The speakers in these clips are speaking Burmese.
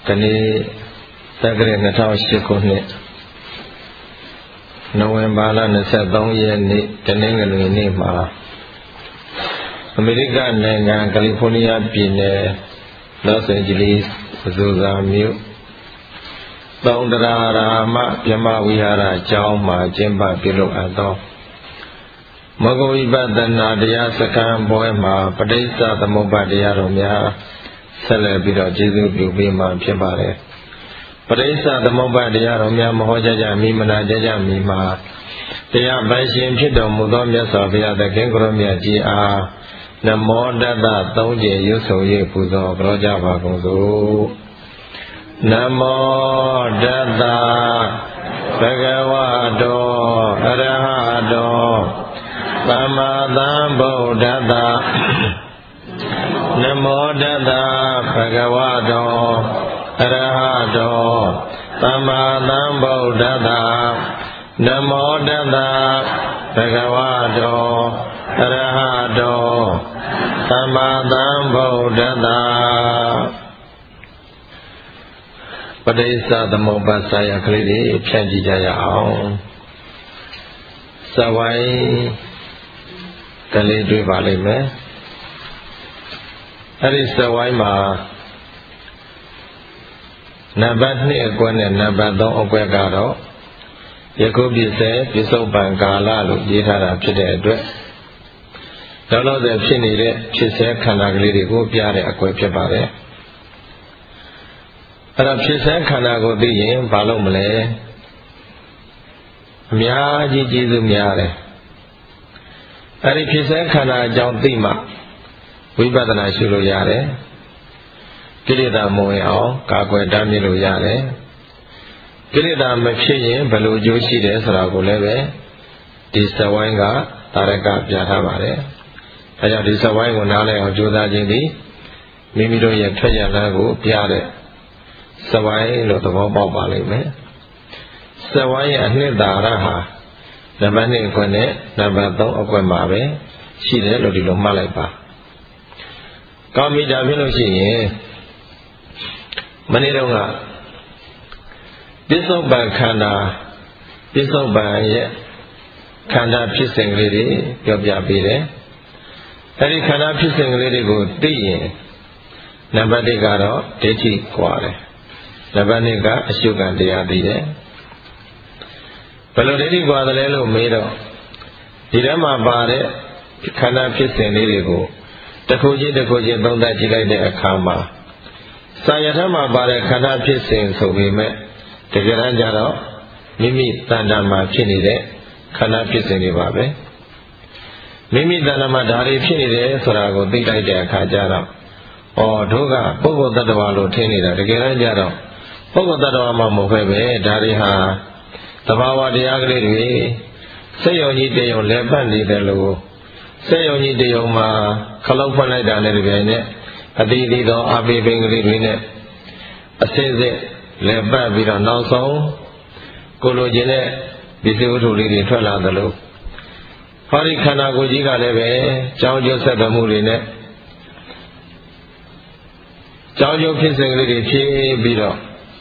ဒီနေ့သက္ကရာ2008ခုနှစ်နိုဝင်ဘာလ23ရက်နေ့တနင်္ဂနွေနေ့မှာအမေရိကန်နိုင်ငံကယ်လီဖိုးနီးယားပြည်နယ်လော့စ်အိန်ဂျလိစ်အဇိုဇာမြို့သောန္တရာရာမဗြဟ္မဝိဟာရကျောင်းမှာကျင်းပပြုလုပ်အပ်သောမဂ္ဂဝိပဿနာတရားစခန်းပွဲမှာပဋိစ္စသမုပ္ပါဒတရားတော်များဆက်လက်ပြီးတော့ကျေးဇူးပြုပေးမှာဖြစ်ပါတယ်ပဋိစ္စသမုပ္ပါဒတရားတော်များမဟောကြားကြမီမနာကြကြမီမှာတရားပိုင်ရှင်ဖြစ်တော်မူသောမြတ်စွာဘုရားသခင်ကိုရောမြတ်ကြီးအားနမောတတ္တသုံးကြိမ်ရွတ်ဆို၍ပူဇော်ကြောကြပါကုန်စို့နမောတတ္တဘဂဝတောအရဟတောသမ္မာသမ္ဗုဒ္ဓတ္တနမောတတ္တဘဂဝတောအရဟတောသမ္မာသမ္ဗုဒ္ဓတ္တနမောတတ္တဘဂဝတောအရဟတောသမ္မာသမ္ဗုဒ္ဓတ္တပဋိစ္စသမုပ္ပါစာယကလေးတွေဖြန့်ကြည့်ကြရအောင်စဝိုင်းကလေးတွေ့ပါလိမ့်မယ်အဲ့ဒီစဝိုင်းမှာနံပါတ်2အကွက်နဲ့နံပါတ်3အကွက်ကတော့ယခုပြည့်စဲပြစ္ဆုတ်ပံကာလလို့ရေးထားတာဖြစ်တဲ့အတွက်လောလောဆယ်ဖြစ်နေတဲ့ဖြစ်စဲခန္ဓာကလေးတွေကိုပြတဲ့အကွက်ဖြစ်ပါတယ်အဲ့တော့ဖြစ်စဲခန္ဓာကိုသိရင်ဘာလို့မလဲအများကြီးကျေးဇူးများတယ်အဲ့ဒီဖြစ်စဲခန္ဓာအကြောင်းသိမှဝိပဿနာရှုလို့ရတယ်ကိလေသာမဝင်အောင်ကာကွယ်တားမြစ်လို့ရတယ်ကိလေသာမဖြစ်ရင်ဘယ်လိုအကျိုးရှိတယ်ဆိုတာကိုလည်းပဲဒီစဝိုင်းကတာရကပြထားပါတယ်အဲကြောင့်ဒီစဝိုင်းကိုနားလည်အောင်ကြိုးစားခြင်းသည်မိမိတို့ရဲ့ထွက်ရလမ်းကိုပြတဲ့စဝိုင်းလို့သဘောပေါက်ပါလိမ့်မယ်စဝိုင်းရဲ့အနှစ်သာရဟာနံပါတ်2အခွင့်နဲ့နံပါတ်3အခွင့်မှာပဲရှိတယ်လို့ဒီလိုမှတ်လိုက်ပါကောင်းပြီဒါဖြစ်လို့ရှိရင်မနေ့တုန်းကပြစ္ဆုတ်ပံခန္ဓာပြစ္ဆုတ်ပံရဲ့ခန္ဓာဖြစ်စဉ်ကလေးတွေပြောပြပေးတယ်အဲဒီခန္ဓာဖြစ်စဉ်ကလေးတွေကိုသိရင်နံပါတ်1ကတော့ဒိဋ္ဌိကွာတယ်နံပါတ်2ကအရှုခံတရားသိတယ်ဘယ်လိုဒိဋ္ဌိကွာတယ်လဲလို့မေးတော့ဒီထဲမှာပါတဲ့ခန္ဓာဖြစ်စဉ်လေးတွေကိုတစ်ခုချင်းတစ်ခုချင်းသုံးသပ်ကြည့်လိုက်တဲ့အခါမှာစာရထမှာပါတဲ့ခန္ဓာဖြစ်စဉ်ဆိုပေမဲ့တကယ်တမ်းကျတော့မိမိတဏ္ဍာမှာဖြစ်နေတဲ့ခန္ဓာဖြစ်စဉ်တွေပါပဲမိမိတဏ္ဍာမှာဓာရီဖြစ်နေတယ်ဆိုတာကိုသိလိုက်တဲ့အခါကျတော့တို့ကပုဂ္ဂိုလ်တ attva လို့ထင်နေတာတကယ်တမ်းကျတော့ပုဂ္ဂိုလ်တ attva မှမဟုတ်ပဲဓာရီဟာသဘာဝတရားကလေးတွေစိတ်ယုံကြည်တယုံလဲပတ်နေတယ်လို့စိတ်ယုံကြည်တယုံမှာခလောက်ဖွင့်လိုက်တာနဲ့တပြိုင်နက်အတိအသီသောအပိပိန်ကလေးတွေနဲ့အစစ်စစ်လဲပတ်ပြီးတော့နောက်ဆုံးကိုလိုချင်တဲ့ဒီစေဝတ္ထုလေးတွေထွက်လာသလိုဟောဒီခန္ဓာကိုယ်ကြီးကလည်းပဲကြောင်းကျိုးဆက်သွယ်မှုတွေနဲ့ကြောင်းကျိုးဖြစ်စဉ်ကလေးတွေဖြစ်ပြီးတော့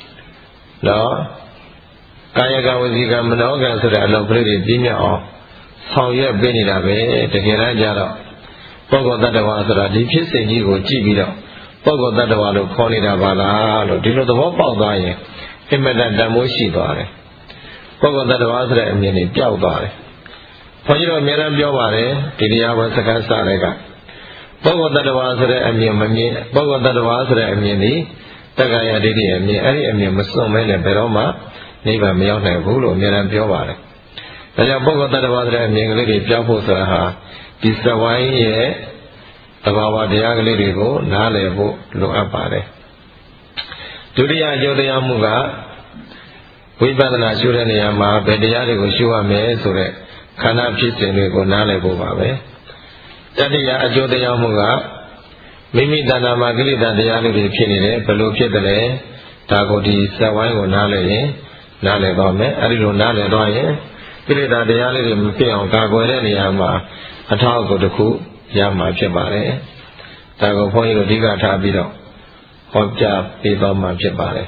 ကာယကဝစီကမနောကဆိုတဲ့အလုပ်ကလေးတွေပြည့်မြောက်အောင်ဆောင်ရွက်ပေးနေတာပဲတကယ်တမ်းကျတော့ပုဂ္ဂိုလ်တ attva ဆိုတာဒီဖြစ်စဉ်ကြီးကိုကြည့်ပြီးတော့ပုဂ္ဂိုလ်တ attva လို့ခေါ်နေတာပါလားလို့ဒီလိုသဘောပေါက်သွားရင်အင်မတန်တန်ဖိုးရှိသွားတယ်ပုဂ္ဂိုလ်တ attva ဆိုတဲ့အမြင်တွေပျောက်သွားတယ်ဘုန်းကြီးတို့အများအားပြောပါတယ်ဒီတရားဝစကားစတဲ့ကပုဂ္ဂိုလ်တ attva ဆိုတဲ့အမြင်မမြင်ပုဂ္ဂိုလ်တ attva ဆိုတဲ့အမြင်ဒီတက္ကရာဒိဋ္ဌိအမြင်အဲ့ဒီအမြင်မစွန့်မဲနဲ့ဘယ်တော့မှနိဗ္ဗာန်မရောက်နိုင်ဘူးလို့အများအားပြောပါတယ်ဒါကြောင့်ပုဂ္ဂိုလ်တ attva ဆိုတဲ့အမြင်ကလေးတွေပြောက်ဖို့ဆိုတာဟာဒီစဝိုင်းရဲ့သဘာဝတရားကလေးတွေကိုနားလည်ဖို့လိုအပ်ပါတယ်ဒုတိယအကျိုးတရားမှုကဝိပဿနာရှုတဲ့နေရာမှာဘယ်တရားတွေကိုရှုရမလဲဆိုတဲ့ခန္ဓာဖြစ်စဉ်တွေကိုနားလည်ဖို့ပါပဲတတိယအကျိုးတရားမှုကမိမိတဏ္ဍာမှာကိလေသာတရားတွေဖြစ်နေတယ်ဘယ်လိုဖြစ်တယ်လဲဒါကိုဒီစဝိုင်းကိုနားလည်ရင်နားလည်သွားမယ်အဲဒီလိုနားလည်သွားရင်ကိလေသာတရားလေးတွေမဖြစ်အောင်ကာကွယ်တဲ့နေရာမှာအထောက်အကူတစ်ခုရမှာဖြစ်ပါတယ်ဒါကိုဘုန်းကြီးတို့အဓိကထားပြီးတော့ဟဟောကြားပေးသွားမှာဖြစ်ပါတယ်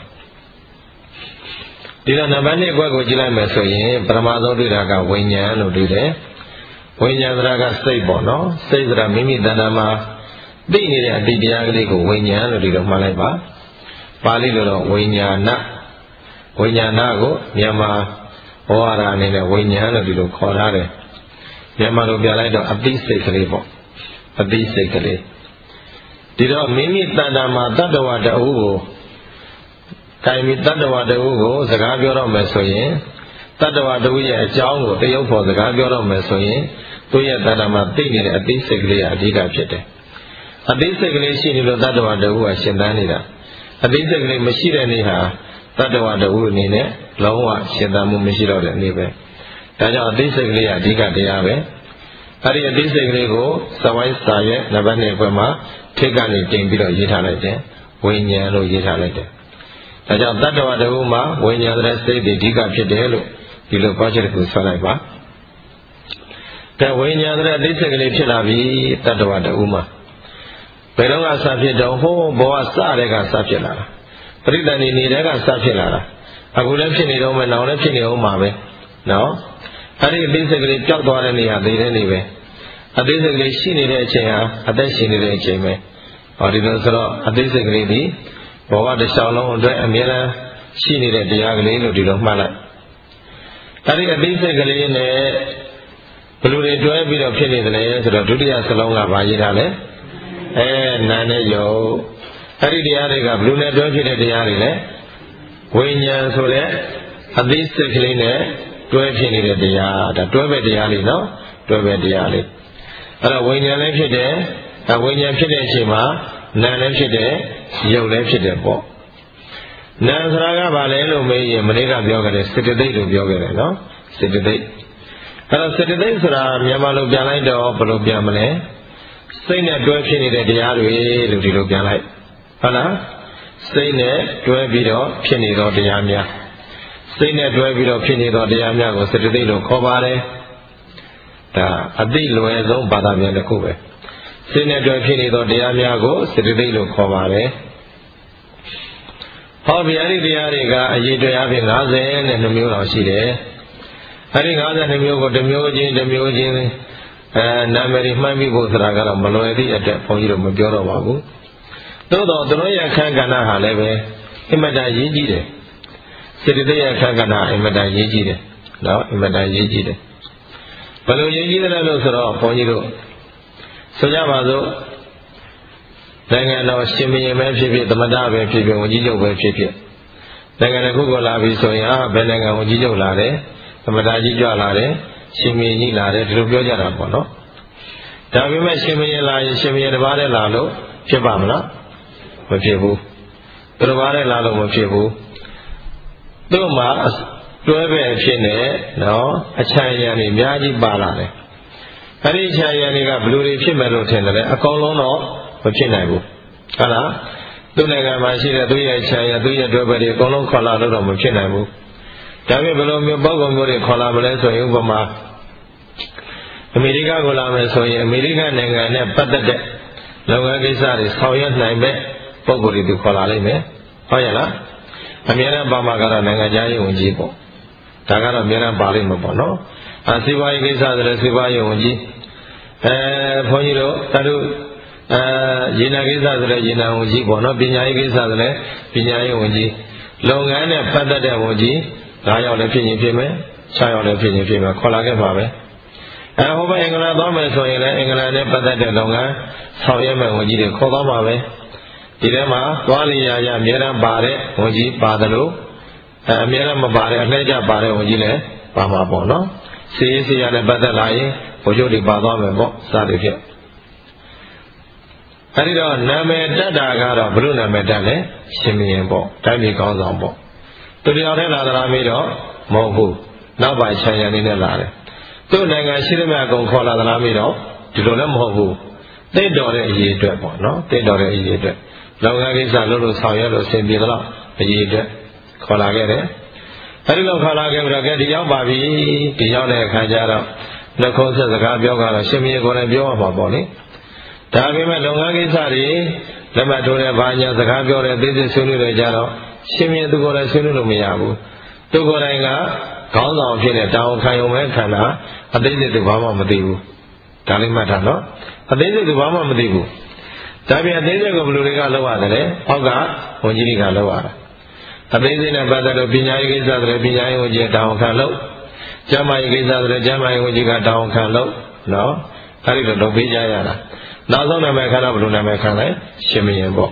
ဒီတော့နံပါတ်2အကွက်ကိုကြည့်လိုက်မယ်ဆိုရင်ပထမဆုံးတွေ့တာကဝိညာဉ်လို့တွေ့တယ်ဝိညာဉ်ဆိုတာကစိတ်ပေါ့နော်စိတ်ဆိုတာမိမိတဏ္ဍာမှာသိနေတဲ့အတိတရားကလေးကိုဝိညာဉ်လို့ဒီလိုမှတ်လိုက်ပါပါဠိလိုတော့ဝိညာဏဝိညာဏကိုမြန်မာဟောရတာအနေနဲ့ဝိညာဉ်လို့ဒီလိုခေါ်ထားတယ်မြန်မာလိုပြလိုက်တော့အသိစိတ်ကလေးပေါ့အသိစိတ်ကလေးဒီတော့မိမိတဏ္ဍာမှာတတ္တဝတ္တဟုကိုကိုင်မိတတ္တဝတ္တဟုကိုစကားပြောတော့မယ်ဆိုရင်တတ္တဝတ္တဟုရဲ့အကြောင်းကိုတရုပ်ဖို့စကားပြောတော့မယ်ဆိုရင်သူ့ရဲ့တဏ္ဍာမှာသိနေတဲ့အသိစိတ်ကလေးကအဓိကဖြစ်တယ်အသိစိတ်ကလေးရှိနေလို့တတ္တဝတ္တဟုကရှင်သန်နေတာအသိစိတ်ကလေးမရှိတဲ့နေ့ဟာတတ္တဝတ္တဟုအနေနဲ့လုံးဝရှင်သန်မှုမရှိတော့တဲ့နေ့ပဲဒါကြောင့်အသိစိတ်ကလေးကအဓိကတရားပဲအဲ့ဒီအသိစိတ်ကလေးကိုစဝိုင်းစာရဲ့နံပါတ်2ဘက်မှာထိတ်ကနေတင်ပြီးတော့ရေးထားလိုက်တယ်ဝိညာဉ်လို့ရေးထားလိုက်တယ်ဒါကြောင့်တတ္တဝတ္တဟုမှာဝိညာဉ်တဲ့စိတ်တွေအဓိကဖြစ်တယ်လို့ဒီလိုပြောချက်ကိုဆွဲလိုက်ပါတဲ့ဝိညာဉ်တဲ့အသိစိတ်ကလေးဖြစ်လာပြီတတ္တဝတ္တဟုမှာဘယ်တော့ကစဖြစ်တော့ဟိုးဘောကစတဲ့ကစဖြစ်လာတာပရိသန္တိနေတဲ့ကစဖြစ်လာတာအခုလည်းဖြစ်နေတော့မယ်နောက်လည်းဖြစ်နေအောင်မှာပဲနော်အဲ့ဒီအသိစိတ်ကလေးပျောက်သွားတဲ့နေရာသေးတဲ့နေပဲအသိစိတ်ကလေးရှိနေတဲ့အချိန်ဟာအသက်ရှင်နေတဲ့အချိန်ပဲဟောဒီလိုဆိုတော့အသိစိတ်ကလေးဒီဘောကတစ်လျှောက်လုံးအတွက်အမြဲတမ်းရှိနေတဲ့တရားကလေးလို့ဒီလိုမှတ်လိုက်အဲ့ဒီအသိစိတ်ကလေးနဲ့ဘယ်လိုတွေတွဲပြီးတော့ဖြစ်နေသလဲဆိုတော့ဒုတိယစလုံးကဘာရေးထားလဲနာနဲ့ယုတ်အဲ့ဒီတရားတွေကဘယ်လိုနဲ့တွဲဖြစ်တဲ့တရားတွေလဲဝိညာဉ်ဆိုတဲ့အသိစိတ်ကလေးနဲ့တွဲဖြစ်နေတဲ့တရားဒါတွဲပဲတရားလေးနော်တွဲပဲတရားလေးအဲ့တော့ဝိညာဉ်လည်းဖြစ်တယ်ဝိညာဉ်ဖြစ်တဲ့အချိန်မှာနာလည်းဖြစ်တယ်ယုတ်လည်းဖြစ်တယ်ပေါ့နာဆိုတာကဘာလဲလို့မေးရင်မနေ့ကပြောခဲ့တယ်စေတသိက်လို့ပြောခဲ့တယ်နော်စေတသိက်အဲ့တော့စေတသိက်ဆိုတာမြန်မာလိုပြန်လိုက်တော့ဘယ်လိုပြန်မလဲစိတ်နဲ့တွဲဖြစ်နေတဲ့တရားတွေလို့ဒီလိုပြန်လိုက်ဟုတ်လားစိတ်နဲ့တွဲပြီးတော့ဖြစ်နေသောတရားများစိတ်နဲ့တွဲပြီးတော့ဖြစ်နေသောတရားများကိုစေတသိက်လို့ခေါ်ပါတယ်ဒါအသိလွယ်ဆုံးဘာသာပြန်တစ်ခုပဲစိတ်နဲ့တွဲဖြစ်နေသောတရားများကိုစေတသိက်လို့ခေါ်ပါတယ်ဟောဗျာဒီတရားတွေကအရေးတရားဖြင့်52မျိုးလောက်ရှိတယ်အဲဒီ52မျိုးကိုတစ်မျိုးချင်းနာမည်မှတ်မိဖို့ဆိုတာကတော့မလွယ်သည့်အတွက်ဘုန်းကြီးတို့မပြောတော့ပါဘူးသို့တော့သူတို့ရဲ့အခန်းကဏ္ဍဟာလည်းပဲအင်မတန်ရေးကြီးတယ်စေတသိက်ရဲ့အခန်းကဏ္ဍအင်မတန်ရေးကြီးတယ်နော်အင်မတန်ရေးကြီးတယ်ဘယ်လိုရေးကြီးတယ်လို့ဆိုတော့ဘုန်းကြီးတို့ဆိုကြပါစို့နိုင်ငံတော်ရှင်ဘုရင်ပဲဖြစ်ဖြစ်သမ္မတပဲဖြစ်ဖြစ်ဝန်ကြီးချုပ်ပဲဖြစ်ဖြစ်နိုင်ငံတစ်ခုကိုလာပြီဆိုရင်ဘယ်နိုင်ငံဝန်ကြီးချုပ်လာတယ်သမ္မတကြီးကြွလာတယ်ရှင်ဘုရင်ကြီးလာတယ်ဒီလိုပြောကြတာပေါ့နော်ဒါပေမဲ့ရှင်ဘုရင်လာရင်ရှင်ဘုရင်တစ်ပါးတည်းလာလို့ဖြစ်ပါမလားမဖြစ်ဘူးသူတစ်ပါးတည်းလာလို့မဖြစ်ဘူးသူ့မှာတွဲပဲအဖြစ်နဲ့နော်အချမ်းရံတွေအများကြီးပါလာတယ်အဲ့ဒီအချမ်းရံတွေကဘယ်လိုတွေဖြစ်မယ်လို့ထင်တယ်လဲအကောင်လုံးတော့မဖြစ်နိုင်ဘူးဟုတ်လားသူ့နိုင်ငံမှာရှိတဲ့သူ့ရဲ့အချမ်းရံသူ့ရဲ့တွဲပဲတွေအကုန်လုံးခေါ်လာလို့တော့မဖြစ်နိုင်ဘူးဒါပေမဲ့ဘယ်လိုမျိုးပုံပုံမျိုးတွေခေါ်လာမလဲဆိုရင်ဥပမာအမေရိကကိုလာမယ်ဆိုရင်အမေရိကန်နိုင်ငံနဲ့ပတ်သက်တဲ့လုပ်ငန်းကိစ္စတွေဆောင်ရွက်နိုင်မဲ့ပုံကိုယ်တွေသူခေါ်လာလိမ့်မယ်ဟုတ်ရဲ့လားအများနဲ့ပါမှာကတော့နိုင်ငံခြားရေးဝန်ကြီးပေါ့ဒါကတော့အများနဲ့ပါလိမ့်မှာပေါ့နော်စီးပွားရေးကိစ္စဆိုလည်းစီးပွားရေးဝန်ကြီးဘုန်းကြီးတို့တတို့ရေနံကိစ္စဆိုလည်းရေနံဝန်ကြီးပေါ့နော်ပညာရေးကိစ္စဆိုလည်းပညာရေးဝန်ကြီးလုပ်ငန်းနဲ့ပတ်သက်တဲ့ဝန်ကြီး9ယောက်လည်းဖြစ်ရင်ဖြစ်မယ်6ယောက်လည်းဖြစ်ရင်ဖြစ်မယ်ခေါ်လာခဲ့ပါပဲဟိုဘက်အင်္ဂလန်သွားမယ်ဆိုရင်လည်းအင်္ဂလန်နဲ့ပတ်သက်တဲ့လုပ်ငန်းဆောင်ရွက်မဲ့ဝန်ကြီးတွေခေါ်သွားပါပဲဒီထဲမှာသွားလေရအများအားပါတဲ့ဝန်ကြီးပါတယ်လို့အများအားမပါတဲ့အလှည့်ကျပါတဲ့ဝန်ကြီးလည်းပါမှာပေါ့နော်စီရေးစီရနဲ့ပတ်သက်လာရင်ဘုရားတွေပါသွားမယ်ပေါ့စသည်ဖြင့်အဲဒီတော့နာမည်တက်တာကတော့ဘုလို့နာမည်တက်လဲရှင်မင်းရင်ပေါ့တိုင်းပြည်ကောင်းဆောင်ပေါ့သူတရားထဲလာသလားမေးတော့မဟုတ်ဘူးနောက်ပိုင်းခြံရံနေနဲ့လာတယ်သူ့နိုင်ငံရှိသမျှအကုန်ခေါ်လာသလားမေးတော့ဒီလိုလည်းမဟုတ်ဘူးတင့်တော်တဲ့အရေးအတွက်ပေါ့နော်တင့်တော်တဲ့အရေးအတွက်လုပ်ငန်းကိစ္စလုပ်လို့ဆောင်ရွက်လို့အဆင်ပြေတော့အရေးအတွက်ခေါ်လာခဲ့တယ်အဲဒီလိုခေါ်လာခဲ့ပြီးတော့ဒီရောက်ပါပြီဒီရောက်တဲ့အခါကျတော့နှခုံးဆက်စကားပြောကတော့ရှင်မင်းကိုယ်တိုင်ပြောရမှာပေါ့လေဒါပေမဲ့လုပ်ငန်းကိစ္စတွေလက်မှတ်ထိုးတဲ့ဘာညာစကားပြောတဲ့သိသိဆွေးနွေးတယ်ကြတော့ရှင်မြင်သူကိုယ်တိုင်ဆွေးနွေးလို့မရဘူးသူကိုယ်တိုင်ကခေါင်းဆောင်ဖြစ်တဲ့တာဝန်ခံရုံပဲခံတာအသေးစိတ်သူဘာမှမသိဘူးဒါလေးမှတ်ထားနော်အသေးစိတ်သူဘာမှမသိဘူးဒါပြန်အသေးစိတ်ကိုဘယ်လိုတွေကလောက်ရတယ်အောက်ကဝန်ကြီးတွေကလောက်ရတာအသေးစိတ်နဲ့ပတ်သက်လို့ပညာရေးကိစ္စတွေပညာရေးဝန်ကြီးတာဝန်ခံလို့ကျမ်းမာရေးကိစ္စတွေကျမ်းမာရေးဝန်ကြီးကတာဝန်ခံလို့နော်အဲ့ဒီလိုလုပ်ပေးကြရတာနောက်ဆုံးနာမည်ခါတော့ဘယ်လိုနာမည်ခံလဲရှင်မင်းပေါ့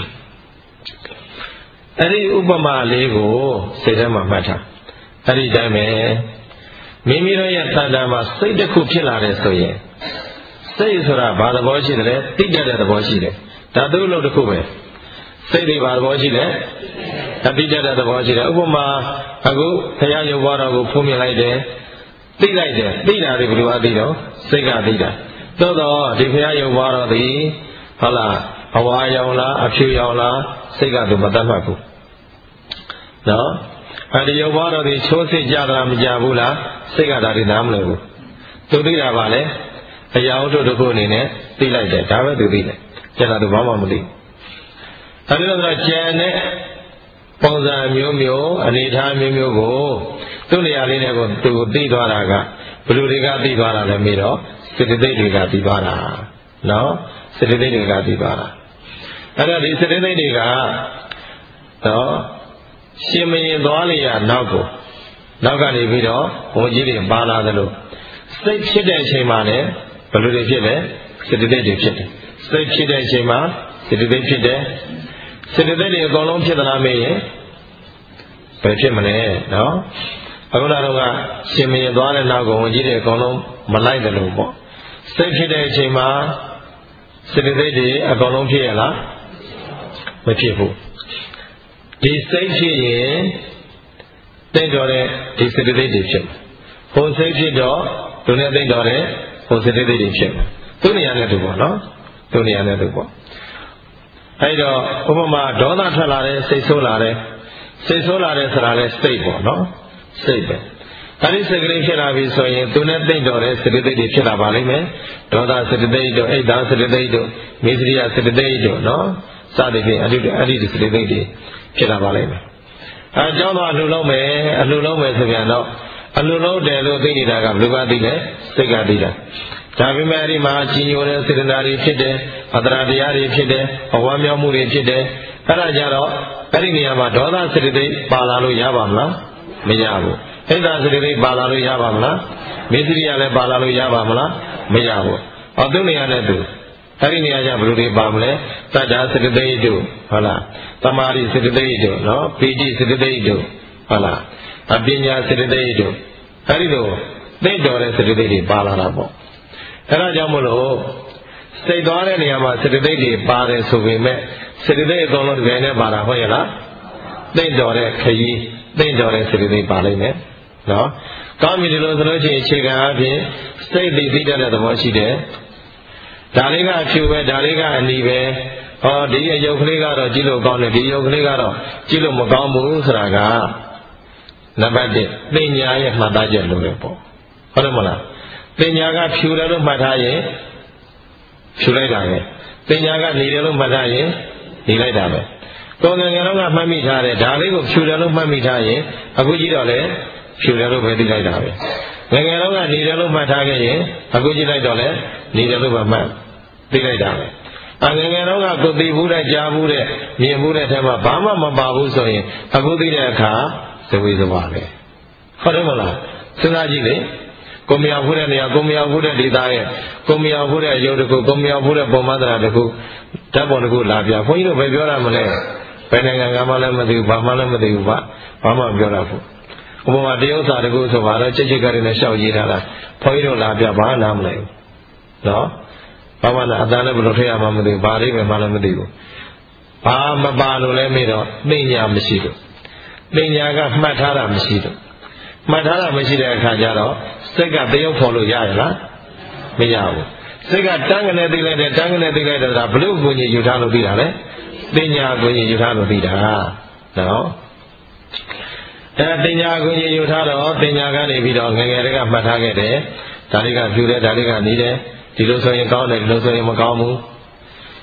အဲ့ဒီဥပမာလေးကိုစိတ်ထဲမှာမှတ်ထားအဲ့ဒီတိုင်းပဲမိမိတို့ရဲ့ခန္ဓာမှာစိတ်တစ်ခုဖြစ်လာတယ်ဆိုရင်စိတ်ဆိုတာဘာသဘောရှိတယ်သိတတ်တဲ့သဘောရှိတယ်ဒါသူ့လို့တစ်ခုပဲစိတ်တွေဘာသဘောရှိလဲအသိတတ်တဲ့သဘောရှိတယ်ဥပမာအခုဘုရားရုပ်ဘွားတော်ကိုဖုံးမြင်လိုက်တယ်သိလိုက်တယ်သိတာတွေဘယ်လိုအသိတော့စိတ်ကသိတာသို့တော့ဒီဘုရားရုပ်ဘွားတော်သည်ဟုတ်လားအဝါရောင်လားအဖြူရောင်လားစိတ်ကသူမတတ်မှတ်ဘူးနော်အဲဒီရုပ်ဘွားတော်သည်ချိုးစစ်ကြတာမကြဘူးလားစိတ်ကဒါတွေနားမလည်ဘူးသူသိတာပါလေအရာဝတ္ထုတစ်ခုအနေနဲ့သိလိုက်တယ်ဒါပဲသူသိတယ်ကျန်တာသူဘာမှမသိအဲဒီလိုဆိုကြံတဲ့ပုံစံမျိုးမျိုးအနေထားမျိုးမျိုးကိုသူ့နေရာလေးတွေကိုသူသိသွားတာကဘယ်လိုတွေကသိသွားတာလဲမေးတော့စေတသိက်တွေကသိသွားတာနော်စေတသိက်တွေကသိသွားတာအဲ့တော့ဒီစေတသိက်တွေကနော်ရှင်မရင်သွားလေရနောက်ကနေပြီးတော့ဝန်ကြီးတွေပါလာသလိုစိတ်ဖြစ်တဲ့အချိန်မှာလည်းဘယ်လိုတွေဖြစ်လဲစေတသိက်တွေဖြစ်တယ်စိတ်ဖြစ်တဲ့အချိန်မှာစေတသိက်ဖြစ်တယ်စေတသိက်တွေအကုန်လုံးဖြစ်သလားမေးရင်ဘယ်ဖြစ်မလဲနော်အခုနကတော့ရှင်မရင်သွားတဲ့နောက်ကဝန်ကြီးတွေအကုန်လုံးမလိုက်တယ်လို့ပေါ့စိတ်ဖြစ်တဲ့အချိန်မှာစေတသိက်တွေအကုန်လုံးဖြစ်ရလားမဖြစ်ဘူးဒီစိတ်ဖြစ်ရင်တိတ်တော်တဲ့ဒီစေတသိက်တွေဖြစ်မယ်ဟိုစိတ်ဖြစ်တော့သူနဲ့တိတ်တော်တဲ့ဟိုစေတသိက်တွေဖြစ်မယ်သူနေရာနဲ့သူပေါ့နော်သူနေရာနဲ့သူပေါ့အဲ့တော့ဥပမာဒေါသထွက်လာတဲ့စိတ်ဆိုးလာတဲ့ဆိုတာလဲစိတ်ပေါ့နော်စိတ်ပဲအဲဒီစိတ်ကလေးဖြစ်လာပြီဆိုရင်သူနဲ့တိတ်တော်တဲ့စေတသိက်တွေဖြစ်လာပါလိမ့်မယ်ဒေါသစေတသိက်တို့အိတ်သာစေတသိက်တို့မေတ္တရိယစေတသိက်တို့နော်စသဖြင့်အဲ့ဒီစေတသိက်တွေဖြစ်လာပါလိမ့်မယ်အဲကြောင့်တော့အလှလုံးမယ်ဆိုပြန်တော့အလှလုံးတယ်လို့သိနေတာကဘယ်လိုပါသိလဲစိတ်ကသိတာဒါပေမဲ့အဲ့ဒီမှာကြီးညိုတဲ့စေတနာတွေဖြစ်တယ်အတ္တရာတရားတွေဖြစ်တယ်အဝမ်းမြောက်မှုတွေဖြစ်တယ်အဲ့ဒါကြတော့အဲ့ဒီနေရာမှာဒေါသစေတသိက်ပါလာလို့ရပါမလားမရဘူးအိတ်သာစေတသိက်ပါလာလို့ရပါမလားမေတ္တရိယလည်းပါလာလို့ရပါမလားမရဘူးသူ့နေရာနဲ့သူအဲ့ဒီနေရာကျဘယ်လိုတွေပါမလဲတတ္တာစေတသိက်တို့ဟုတ်လားသမာဓိစေတသိက်တို့နော်ပီတိစေတသိက်တို့ဟုတ်လားအပညာစေတသိက်တို့အဲ့ဒီလိုသိတော်တဲ့စေတသိက်တွေပါလာတာပေါ့အဲ့ဒါကြောင့်မလို့စိတ်သွားတဲ့နေရာမှာစေတသိက်တွေပါတယ်ဆိုပေမဲ့စေတသိက်အကုန်လုံးဒီပိုင်းနဲ့ပါတာဟုတ်ရဲ့လားသိတော်တဲ့ခရီးသိတော်တဲ့စေတသိက်ပါလိမ့်မယ်နော်ကောင်းပြီဒီလိုဆိုလို့ရှိရင်အခြေခံအပြင်စိတ်သိတတ်တဲ့သဘောရှိတယ်ဒါလေးကအဖြူပဲဒါလေးကအနီပဲဒီအယုတ်ကလေးကတော့ကြည့်လို့ကောင်းတယ်ဒီအယုတ်ကလေးကတော့ကြည့်လို့မကောင်းဘူးဆိုတာကနံပါတ်1ပညာရဲ့မှတ်သားချက်လိုတယ်ပေါ့ဟုတ်တယ်မလားပညာကဖြူတယ်လို့မှတ်ထားရင်ဖြူလိုက်တာပဲပညာကနေတယ်လို့မှတ်ထားရင်နေလိုက်တာပဲကိုယ်ငယ်ငယ်တော့ကမှတ်မိထားတယ်ဒါလေးကိုဖြူတယ်လို့မှတ်မိထားရင်အခုကြည့်တော့လေဖြူတယ်လို့ပဲသိလိုက်တာပဲငယ်ငယ်တော့ကနေတယ်လို့မှတ်ထားခဲ့ရင်အခုကြည့်လိုက်တော့လေနေတယ်လို့ပဲမှတ်သိလိုက်တာပဲငယ်ငယ်တော့ကကိုသိဘူးတဲ့ကြားဘူးတဲ့မြင်ဘူးတဲ့ထဲမှာဘာမှမပါဘူးဆိုရင်အခုသိတဲ့အခါသဝေသဝပဲဟုတ်တယ်မလားစဉ်းစားကြည့်လေကိုမရောက်ဘူးတဲ့နေရာကိုမရောက်ဘူးတဲ့ဒေသရဲ့ကိုမရောက်ဘူးတဲ့အယုတ်တစ်ခုကိုမရောက်ဘူးတဲ့ပုံမှန်တရားတစ်ခုဓာတ်ပုံတစ်ခုလာပြဘုန်းကြီးတို့ပဲပြောရမလဲဘယ်နိုင်ငံကမှလည်းမသိဘူးဘာမှလည်းမသိဘူးဘာမှမပြောရဘူးဥပမာတရုတ်စာတစ်ခုဆိုပါတော့ချစ်ချစ်ကလေးနဲ့ရှောက်ရေးထားတာဘုန်းကြီးတို့လာပြဘာနားမလဲဘူးနော်ဘာမှလည်းအတန်းလည်းဘယ်လိုထည့်ရမှမသိဘူးဘာလေးပဲမှလည်းမသိဘူးဘာမပါလို့လည်းမေးတော့သိညာမရှိလို့သိညာကမှတ်ထားတာမရှိလို့မှတ်ထားတာမရှိတဲ့အခါကျတော့စိတ်ကတရုပ်ဖော်လို့ရရလားမရဘူးစိတ်ကတန်းကနေသိလိုက်တယ်ဆိုတာဘလို့ကိုကြီးယူထားလို့သိတာလဲပညာကိုကြီးယူထားလို့သိတာနော်ပညာကိုကြီးယူထားတော့ပညာကနေပြီးတော့ငယ်ငယ်လေးကမှတ်ထားခဲ့တယ်ဒါလေးကဖြူတယ်ဒါလေးကနေတယ်ဒီလိုဆိုရင်ကောင်းတယ်ဒီလိုဆိုရင်မကောင်းဘူး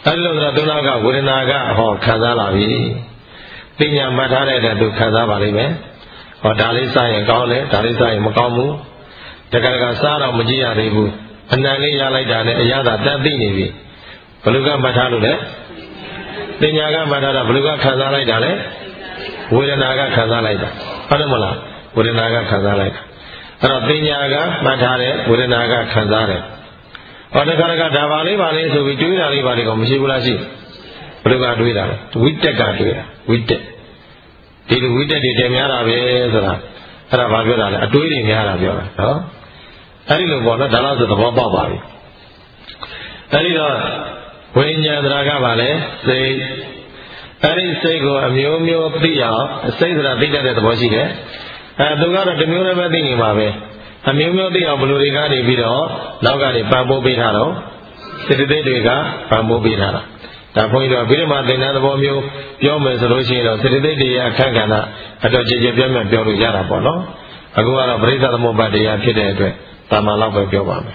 အဲဒီလိုဆိုတော့သုနာကဝေဒနာကဟောခံစားလာပြီပညာမှတ်ထားတဲ့အတွက်သူခံစားပါလိမ့်မယ်ဟောဒါလေးစားရင်ကောင်းတယ်ဒါလေးစားရင်မကောင်းဘူးတခါတခါစားတော့မကြည့်ရသေးဘူးအနံလေးရလိုက်တာနဲ့အရသာတတ်သိနေပြီဘလူကမှတ်ထားလို့လေပညာကမှတ်ထားတာဘလူကခံစားလိုက်တာလေဝေဒနာကခံစားလိုက်တာဟုတ်တယ်မလားဝေဒနာကခံစားလိုက်တာအဲ့တော့ပညာကမှတ်ထားတဲ့ဝေဒနာကခံစားတယ်ဟောတခါတခါဒါပါလေးဆိုပြီးတွေးတာလေးပါလေးကောမရှိဘူးလားရှိဘလူကတွေးတာလေဝိတက်ကတွေးတာဝိတက်ဒီလိုဝိတက်တွေတည်များတာပဲဆိုတာအဲ့ဒါဘာပြောတာလဲအတွေးတွေများတာပြောတာနော်အဲ့ဒီလိုပေါ့နော်ဒါလို့ဆိုသဘောပေါက်ပါပြီအဲ့ဒီတော့ဝိညာဏကပါလဲစိတ်အဲ့ဒီစိတ်ကိုအမျိုးမျိုးသိအောင်စိတ်ဆိုတာသိတတ်တဲ့သဘောရှိတယ်သူကတော့တစ်မျိုးလည်းပဲသိနေမှာပဲအမျိုးမျိုးသိအောင်ဘယ်လိုတွေကနေပြီးတော့နောက်ကနေပံ့ပိုးပေးထားတော့စေတသိက်တွေကပံ့ပိုးပေးထားတာဒါဘုန်းကြီးတို့ဗိဓမာသင်္นานသဘောမျိုးပြောမယ်ဆိုလို့ရှိရင်တော့စေတသိက်တွေအခန့်ကဏ္ဍအတော်ကြည်ကြည်ပြည့်ပြည့်ပြောလို့ရတာပေါ့နော်အခုကတော့ပရိသသမုပ္ပါဒ်တရားဖြစ်တဲ့အတွက်တာမန်လောက်ပဲပြောပါမယ်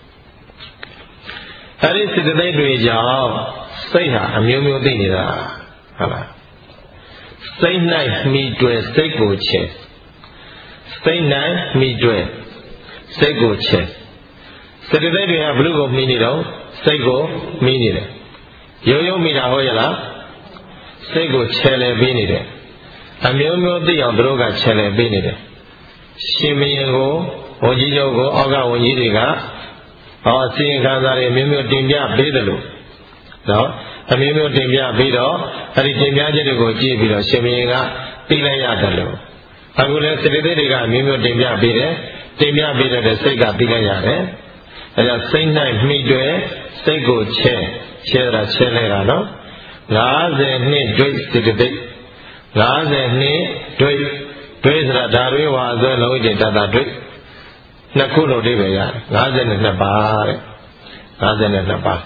အဲဒီစေတသိက်တွေကြောင့်စိတ်ဟာအမျိုးမျိုးသိနေတာဟုတ်လားစိတ်၌မိတွေ့စိတ်ကိုချဲစိတ်၌မိတွေ့စိတ်ကိုချဲစေတသိက်တွေကဘု து ကိုမိနေတော့စိတ်ကိုမိနေတယ်ရုံမိတာဟုတ်ရလားစိတ်ကိုချဲလဲပေးနေတယ်အမျိုးမျိုးသိအောင်တို့ကချဲလဲပေးနေတယ်ရှင်မင်းကိုဝန်ကြီးချုပ်ကိုအောက်ကဝန်ကြီးတွေကစီရင်ခံစားတွေအမျိုးမျိုးတင်ပြပေးတယ်လို့နော်အမျိုးမျိုးတင်ပြပြီးတော့အဲ့ဒီတင်ပြချက်တွေကိုကြည့်ပြီးတော့ရှင်မင်းကသိလိုက်ရတယ်လို့အခုလဲစေတသိက်တွေကအမျိုးမျိုးတင်ပြပေးတယ်တင်ပြပေးတဲ့စိတ်ကသိလိုက်ရတယ်အဲဒါစိတ်၌မှီတွေ့စိတ်ကိုချဲတာချဲလိုက်တာနော်50နှစ်တွေ့စေတသိက်50နှစ်တွေ့ဆိုတာဒါတွေဝါဆိုလုံးကျင်တတ်တာတွေ့နှစ်ခုလို့အဓိပ္ပာယ်ရတယ်52ပါးတဲ့52ပါး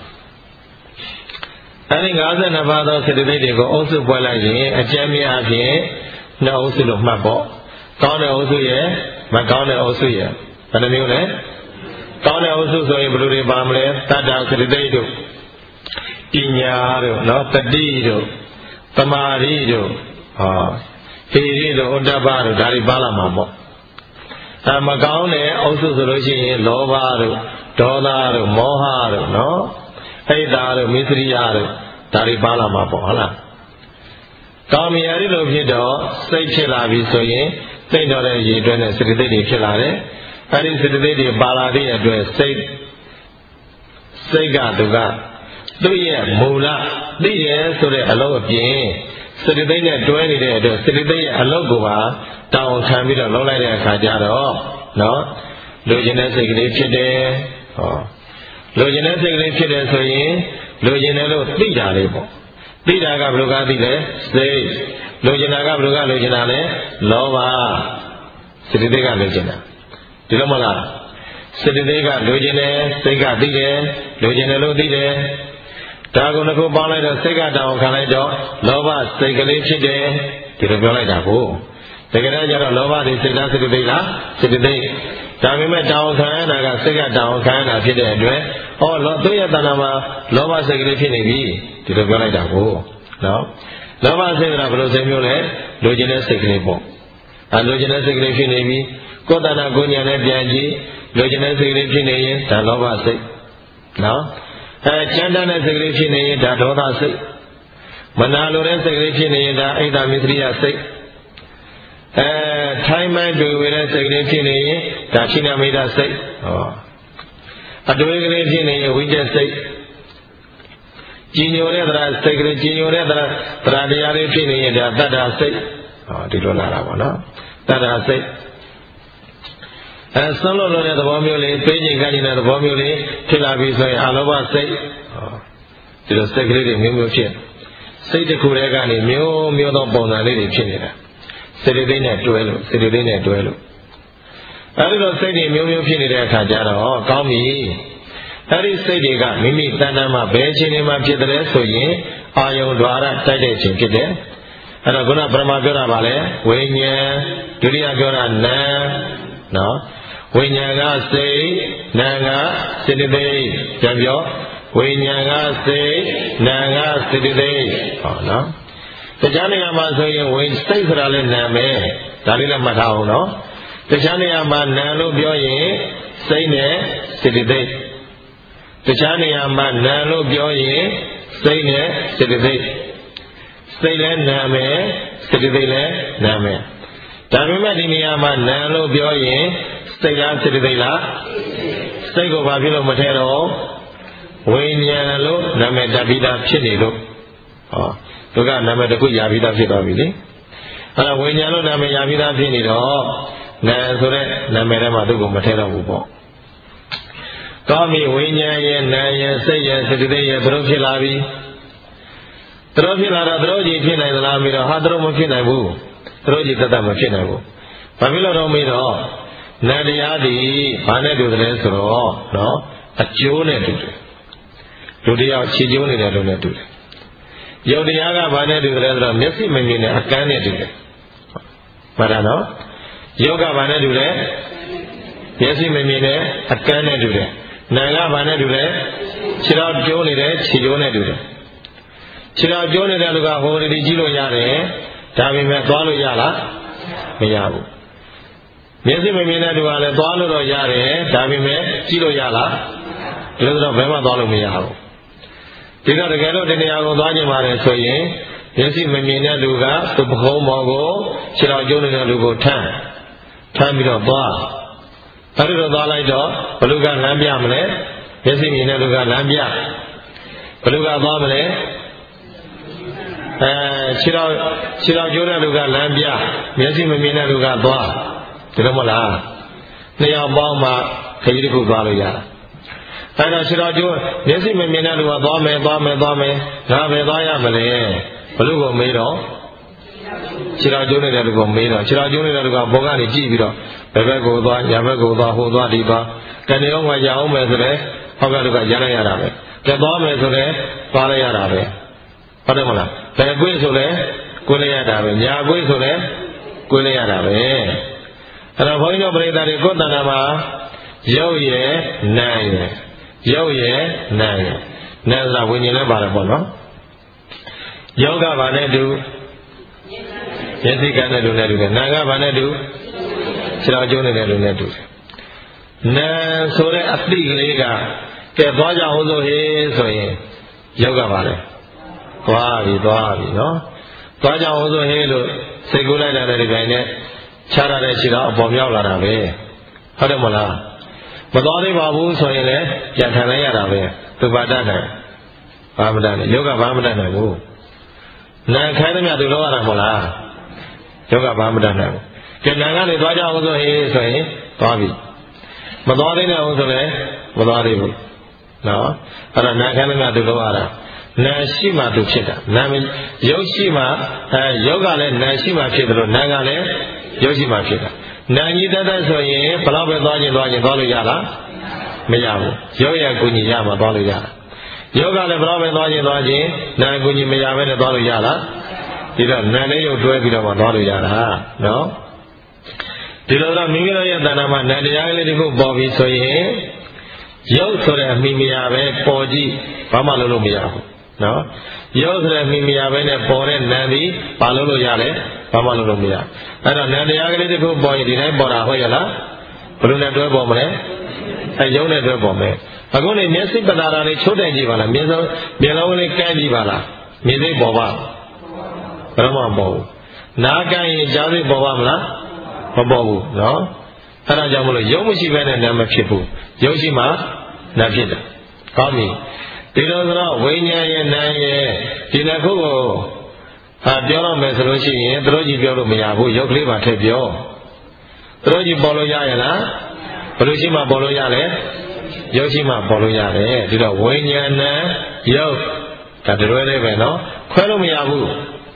အဲဒီ52ပါးသောစေတသိက်တွေကိုအုပ်စုပွဲလိုက်ရင်အကျဉ်းများအဖြစ်နှစ်အုပ်စုလို့မှတ်ပေါ့ကောင်းတဲ့အုပ်စုရဲ့မကောင်းတဲ့အုပ်စုရဲ့ဘယ်နှမျိုးလဲကောင်းတဲ့အုပ်စုဆိုရင်ဘယ်လိုတွေပါမလဲတတ္တစေတသိက်တို့ပညာတို့နော်တတိတို့သမာဓိတို့ဟိရိတို့ဥဒ္ဒပတို့ဒါတွေပါလာမှာပေါ့မကောင်းတဲ့အုပ်စုဆိုလို့ရှိရင်လောဘတို့ဒေါသတို့မောဟတို့နော်ဟိတာတို့မိသရိယတို့ဒါတွေပါလာမှာပေါ့ဟုတ်လားကောင်းမြတ်လို့ဖြစ်တော့စိတ်ဖြစ်လာပြီဆိုရင်စိတ်တော်တဲ့ရည်အတွက်နဲ့စေတသိက်တွေဖြစ်လာတယ်အဲဒီစေတသိက်တွေပါလာတဲ့အတွက်စိတ်ကသူရဲ့မူလသိရဆိုတဲ့အလုပ်အပြင်စေတသိက်နဲ့တွဲနေတဲ့အတွက်စေတသိက်ရဲ့အလုပ်ကိုပါတောင်းခံပြီးတော့လုပ်လိုက်တဲ့အခါကျတော့နော်လူကျင်တဲ့စိတ်ကလေးဖြစ်တယ်လူကျင်တဲ့စိတ်ကလေးဖြစ်တယ်ဆိုရင်လူကျင်တယ်လို့သိတာလေးပေါ့သိတာကဘယ်လိုကသိလဲစိတ်လူကျင်တာကဘယ်လိုကလူကျင်တာလဲလောဘစေတသိက်ကလူကျင်တာဒီလိုမလားစေတသိက်ကလူကျင်တယ်စိတ်ကသိတယ်လူကျင်တယ်လို့သိတယ်ဒါကုနှစ်ခုပေါင်းလိုက်တော့စိတ်ကတောင်းခံလိုက်တော့လောဘစိတ်ကလေးဖြစ်တယ်ဒီလိုပြောလိုက်တာကိုတကယ်တော့ကျတော့လောဘတွေစိတ်လားစေတသိက်လားစေတသိက်ဒါပေမဲ့တောင်းခံရတာကစိတ်ကတောင်းခံရတာဖြစ်တဲ့အတွက်သူ့ရဲ့တဏ္ဍာမှာလောဘစိတ်ကလေးဖြစ်နေပြီဒီလိုပြောလိုက်တာကိုနော်လောဘစိတ်ကဘယ်လိုစိတ်မျိုးလဲလိုချင်တဲ့စိတ်ကလေးပေါ့လိုချင်တဲ့စိတ်ကလေးဖြစ်နေပြီကိုယ်တဏ္ဍာကိုဉာဏ်နဲ့ပြန်ကြည့်လိုချင်တဲ့စိတ်ကလေးဖြစ်နေရင်ဒါလောဘစိတ်နော်ချမ်းသာတဲ့စိတ်ကလေးဖြစ်နေရင်ဒါဒေါသစိတ်မနာလိုတဲ့စိတ်ကလေးဖြစ်နေရင်ဒါအိတ်တာမိသရိယစိတ်ထိုင်းမိုင်းတွေ့ဝေတဲ့စိတ်ကလေးဖြစ်နေရင်ဒါခိနမိတ်စိတ်အတွေ့ကလေးဖြစ်နေရင်ဝိတ္တစိတ်ကြည်ညိုတဲ့တရားစိတ်ကလေးကြည်ညိုတဲ့တရားတရားလေးဖြစ်နေရင်ဒါတတ္တစိတ်ဒီလိုလာတာပေါ့နော်တတ္တစိတ်ဆုံးလို့တဲ့သဘောမျိုးလေးပေးခြင်းကခြင်းတဲ့သဘောမျိုးလေးဖြစ်လာပြီဆိုရင်အလောဘစိတ်ဒီလိုစိတ်ကလေးတွေမျိုးမျိုးဖြစ်စိတ်တစ်ခုတည်းကနေမျိုးမျိုးသောပုံစံလေးတွေဖြစ်နေတာစေတသိက်နဲ့တွဲလို့အဲဒီလိုစိတ်တွေမျိုးမျိုးဖြစ်နေတဲ့အခါကျတော့ကောင်းပြီအဲဒီစိတ်တွေကမိမိတဏ္ဍာမှာဘယ်အချိန်တွေမှာဖြစ်တယ်ဆိုရင်အာယုံ द्वार တိုက်တဲ့အချိန်ဖြစ်တယ်အဲ့တော့ခုနပရမပြောတာပါလေဝိညာဉ်ဒုတိယပြောတာနာနော်ဝိညာဉ်ကစိတ်နာကစေတသိက်ပြန်ပြောဝိညာဉ်ကစိတ်နာကစေတသိက်ဟောနော်တရားနေရာမှာဆိုရင်စိတ်ဆိုတာလည်းနာမယ်ဒါလေးလည်းမှတ်ထားအောင်နော်တရားနေရာမှာနာလို့ပြောရင်စိတ်နဲ့စေတသိက်တရားနေရာမှာနာလို့ပြောရင်စိတ်နဲ့စေတသိက်စိတ်လည်းနာမယ်စေတသိက်လည်းနာမယ်ဒါပေမဲ့ဒီနေရာမှာနာလို့ပြောရင်စိတ်လားစေတသိက်လားစိတ်ကိုဘာဖြစ်လို့မထဲတော့ဝိညာဉ်လို့နာမည်တပိတာဖြစ်နေလို့ဟောသူကနာမည်တစ်ခုယာပိတာဖြစ်သွားပြီလေအဲ့ဒါဝိညာဉ်လို့နာမည်ယာပိတာဖြစ်နေတော့နာဆိုတဲ့နာမည်ထဲမှာသူ့ကိုမထဲတော့ဘူးပေါ့ကောင်းပြီဝိညာဉ်ရဲ့နာရဲ့စိတ်ရဲ့စေတသိက်ရဲ့သူတို့ဖြစ်လာပြီသူတို့ဖြစ်လာတော့သူတို့ကြီးဖြစ်နိုင်သလားပြီးတော့ဟာသူတို့မဖြစ်နိုင်ဘူးသူတို့ကြီးတတ်မဖြစ်နိုင်ဘူးဘာဖြစ်လို့တော့မေးတော့နာတရားဒီဘာနဲ့တူတယ်ဆိုတော့နော်အကျိုးနဲ့တူတယ်လူတရားခြေကျိုးနေတယ်လို့လည်းတူတယ်ယုတ်တရားကဘာနဲ့တူတယ်ဆိုတော့မျက်စိမမြင်တဲ့အကန်းနဲ့တူတယ်မှန်တာနော်ယုတ်ကဘာနဲ့တူလဲမျက်စိမမြင်တဲ့အကန်းနဲ့တူတယ်နာကဘာနဲ့တူလဲခြေတော်ကျိုးနေတဲ့ခြေကျိုးနဲ့တူတယ်ခြေတော်ကျိုးနေတဲ့လူကဟိုဒီကြည့်လို့ရတယ်ဒါပေမဲ့သွားလို့ရလားမရဘူးမျက်စိမမြင်တဲ့လူကလည်းသွားလို့တော့ရတယ်ဒါပေမဲ့ကြည့်လို့ရလားဒီလိုတော့ဘယ်မှသွားလို့မရဘူးဒီတော့တကယ်လို့ဒီနေရာကိုသွားကြပါတယ်ဆိုရင်မျက်စိမမြင်တဲ့လူကသူ့ပခုံးပေါ်ကိုခြေတော်ကျိုးနေတဲ့လူကိုထမ်းပြီးတော့သွားအဲဒီတော့သွားလိုက်တော့ဘလူကလမ်းပြမလဲမျက်စိမြင်တဲ့လူကလမ်းပြဘလူကသွားမလဲခြေတော်ကျိုးတဲ့လူကလမ်းပြမျက်စိမမြင်တဲ့လူကသွားဒီလိုမလားနှစ်ယောက်ပေါင်းမှခရီးတစ်ခုသွားလို့ရတာအဲဒါခြေတော်ကျိုးမျက်စိမမြင်တဲ့လူကသွားမယ်ငါပဲသွားရမလဲဘလူကိုမေးတော့ခြေတော်ကျိုးနေတဲ့လူကိုမေးတော့ခြေတော်ကျိုးနေတဲ့လူကဘုံကနေကြည့်ပြီးတော့ဘယ်ဘက်ကိုသွားညာဘက်ကိုသွားဟိုသွားဒီသွားတဏှေအောင်မှရအောင်မယ်ဆိုတော့ဟောက်ကလူကရလိုက်ရတာပဲကြက်သွားမယ်ဆိုတော့သွားလိုက်ရတာပဲဟုတ်တယ်မလားဘယ်ကွေးဆိုလဲကွေးလိုက်ရတာပဲညာကွေးဆိုလဲကွေးလိုက်ရတာပဲအဲ့တော့ဘုန်းကြီးတို့ပြိဿတွေကိုယ်တဏ္ဍာမှာရုပ်ရယ်နာရယ်ရုပ်ရယ်နာရယ်နာဆိုတာဝိညာဉ်လည်းပါတယ်ပေါ့နော်ယောဂဘာနဲ့တူမျက်စိကနဲ့လူနဲ့တူတယ်နာကဘာနဲ့တူခြေတော်ကျိုးနေတဲ့လူနဲ့တူတယ်နာဆိုတဲ့အသိကလေးကကဲသွားကြအောင်ဆိုဟေးဆိုရင်ယောဂဘာလဲသွားပြီနော်သွားကြအောင်ဆိုဟေးလို့စိတ်ကူးလိုက်တာတဲ့ဒီပိုင်းနဲ့ခြားရတဲ့ခြေတော်အပေါ်မြောက်လာတာပဲဟုတ်တယ်မလားမသွားသေးပါဘူးဆိုရင်လည်းပြန်ထန်လိုက်ရတာပဲသူပါတတ်တယ်ဘာမတတ်နဲ့ယောဂဘာမတတ်နိုင်ဘူးနာခိုင်းသမျှသူလောရတာမဟုတ်လားယောဂဘာမတတ်နိုင်ဘူးကျန်နာကနေသွားကြအောင်ဆိုဟေးဆိုရင်သွားပြီမသွားသေးတဲ့အောင်ဆိုလည်းမသွားသေးဘူးနော်အဲ့ဒါနာခိုင်းသမျှသူလောရတာနာရှိမှသူဖြစ်တာနာရုပ်ရှိမှယောဂလည်းနာရှိမှဖြစ်တယ်လို့နာကလည်းရုပ်ရှိမှဖြစ်တာနာကြီးတတ်ဆိုရင်ဘလောက်ပဲသွားခြင်းသွားလို့ရလားမရဘူးရုပ်ရဲ့ကိုကြီးရမှသွားလို့ရတာယောဂလည်းဘလောက်ပဲသွားခြင်းနာကိုကြီးမရဘဲနဲ့သွားလို့ရလားဒီတော့နာနဲ့ရုပ်တွဲပြီးတော့မှသွားလို့ရတာနော်ဒီလိုတော့မိမိတို့ရဲ့တဏ္ဍာမှာနာတရားကလေးတစ်ခုပေါ်ပြီးဆိုရင်ရုပ်ဆိုတဲ့အမိမရပဲပေါ်ကြည့်ဘာမှလုပ်လို့မရဘူးနော်ရုပ်ဆိုတဲ့အမိမရပဲနဲ့ပေါ်တဲ့နာပြီးဘာလုပ်လို့ရလဲဘာမှလုပ်လို့မရအဲ့တော့နာတရားကလေးတစ်ခုပေါ်ရင်ဒီတိုင်းပေါ်တာဟုတ်ရလားဘယ်လိုနဲ့တွဲပေါ်မလဲရုပ်နဲ့တွဲပေါ်မယ်အခုနေမျက်စိပတာရာလေးချိုးတိုင်ကြည့်ပါလားမျက်လုံးကလေးကန်းကြည့်ပါလားမြင်သိပေါ်ပါဘယ်တော့မှမပေါ်ဘူးနားကန်းရင်ကြားသိပေါ်ပါမလားမပေါ်ဘူးနော်အဲ့ဒါကြောင့်မလို့ရုပ်မရှိဘဲနဲ့နာမဖြစ်ဘူးရုပ်ရှိမှနာဖြစ်တယ်ကောင်းပြီဒီလိုဆိုတော့ဝိညာဉ်ရဲ့နာရဲ့ဒီနှစ်ခုကိုပြောရမယ်ဆိုလို့ရှိရင်သူတို့ကြီးပြောလို့မရဘူးရုပ်ကလေးပါထည့်ပြောသူတို့ကြီးပေါ်လို့ရရဲ့လားဘယ်လိုရှိမှပေါ်လို့ရလဲရုပ်ရှိမှပေါ်လို့ရတယ်ဒီတော့ဝိညာဉ်နဲ့ရုပ်ဒါတရွဲလေးပဲနော်ခွဲလို့မရဘူး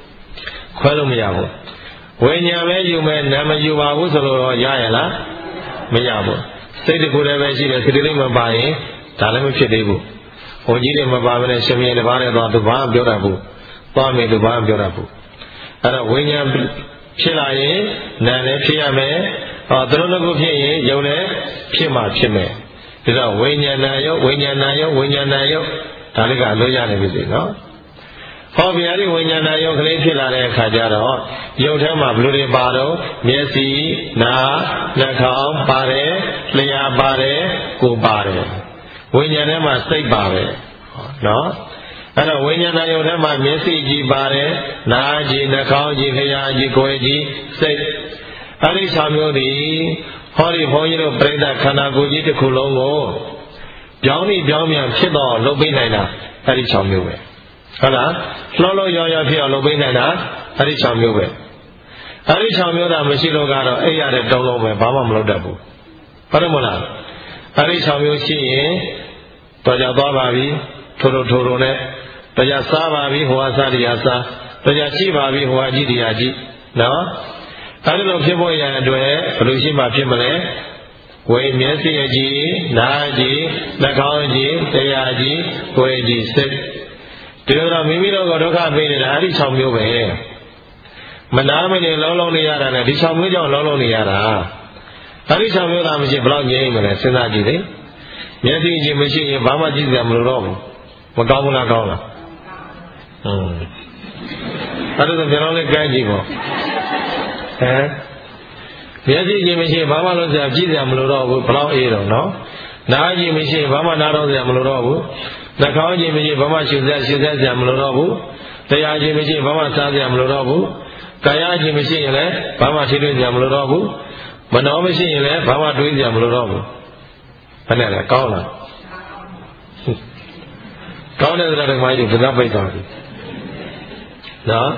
ဝိညာဉ်ပဲယူမယ်နာမယူပါဘူးဆိုတော့ရရဲ့လားမရဘူးစိတ်တကူလည်းပဲရှိတယ်စိတ်လေးမပါရင်ဒါလည်းမဖြစ်သေးဘူးဘုန်းကြီးတွေမပါဘဲနဲ့ရှင်မြင်းတစ်ပါးနဲ့သွားသူဘာမှပြောတတ်ဘူးသွားမယ်သူဘာမှပြောတတ်ဘူးအဲ့တော့ဝိညာဉ်ဖြစ်လာရင်နာလည်းဖြစ်ရမယ်သူတို့လည်းကိုဖြစ်ရင်ယုံလည်းဖြစ်မှဖြစ်မယ်ဒီတော့ဝိညာဏယုတ်ဝိညာဏယုတ်ဝိညာဏယုတ်ဒါလေးကအလို့ရနေပြီနော်ဟောဗျာဒီဝိညာဏယုတ်ကလေးဖြစ်လာတဲ့အခါကျတော့ယုတ်ထဲမှာဘယ်လိုတွေပါတော့မျက်စိနားနှာခေါင်းပါတယ်လျှာပါတယ်ကိုယ်ပါတယ်ဝိညာဉ်ထဲမှာစိတ်ပါပဲနော်အဲ့တော့ဝိညာဏယုတ်ထဲမှာမျက်စိကြည့်ပါတယ်နားကြည့်နှာခေါင်းကြည့်လျှာကြည့်ကိုယ်ကြည့်စိတ်အဲ့ဒီ6မျိုးဒီဟောဒီဘုန်းကြီးတို့ပြိဿခန္ဓာကိုယ်ကြီးတစ်ခုလုံးကိုပြောင်းပြန်ဖြစ်တော့လုပ်ပေးနိုင်တာအဲ့ဒီ6မျိုးပဲဟုတ်လားလှောရောဖြစ်အောင်လုပ်ပေးနိုင်တာအဲ့ဒီ6မျိုးပဲအဲ့ဒီ6မျိုးသာမရှိလို့ကတော့အဲ့ရတဲ့တုံးလုံးပဲဘာမှမလုပ်တတ်ဘူးဟုတ်တယ်မလားအဲ့ဒီ6မျိုးရှိရင်တော့ကြသွားပါပြီထိုးနဲ့တော့ကြစားပါပြီဟိုဟာစားတရားစားတော့ကြရှိပါပြီဟိုဟာကြည့်တရားကြည့်နော်အဲ့လိုဖြစ်ဖို့ရတဲ့အတွက်ဘယ်လိုရှိမှဖြစ်မလဲဝိမျက်စိအကြည့်နားကြည့်နှာခေါင်းကြည့်တရားကြည့်ကိုယ်ကြည့်စိတ်ဒီလိုတော့မိမိတို့ကဒုက္ခပေးနေတာအဲ့ဒီ6မျိုးပဲမနာမနေလုံးနေရတာနဲ့ဒီ6မျိုးကြောင့်လုံးနေရတာအဲ့ဒီ6မျိုးသာမရှိဘယ်လောက်ငြိမ်းမလဲစဉ်းစားကြည့်လေမျက်စိကြည့်မရှိရင်ဘာမှကြည့်စရာမလိုတော့ဘူးမကောင်းဘူးလားကောင်းလားအဲ့ဒါဆိုကျွန်တော်လည်းကြိုင်းကြည့်ပေါ့မျက်စိကြည့်မရှိဘာမှလုပ်စရာကြည့်စရာမလိုတော့ဘူးဘယ်လောက်အေးတော့နော်နားကြည့်မရှိဘာမှနားတော့စရာမလိုတော့ဘူးနှာခေါင်းကြည့်မရှိဘာမှရှုစရာမလိုတော့ဘူးတရားကြည့်မရှိဘာမှစားစရာမလိုတော့ဘူးကာယကြည့်မရှိရင်လည်းဘာမှထိတွေ့စရာမလိုတော့ဘူးမနှောမရှိရင်လည်းဘာမှတွေးစရာမလိုတော့ဘူးဘယ်နဲ့လဲကောင်းလားကောင်းတဲ့သရဓမ္မကြီးကိုဘယ်တော့ပိတ်သွားပြီနော်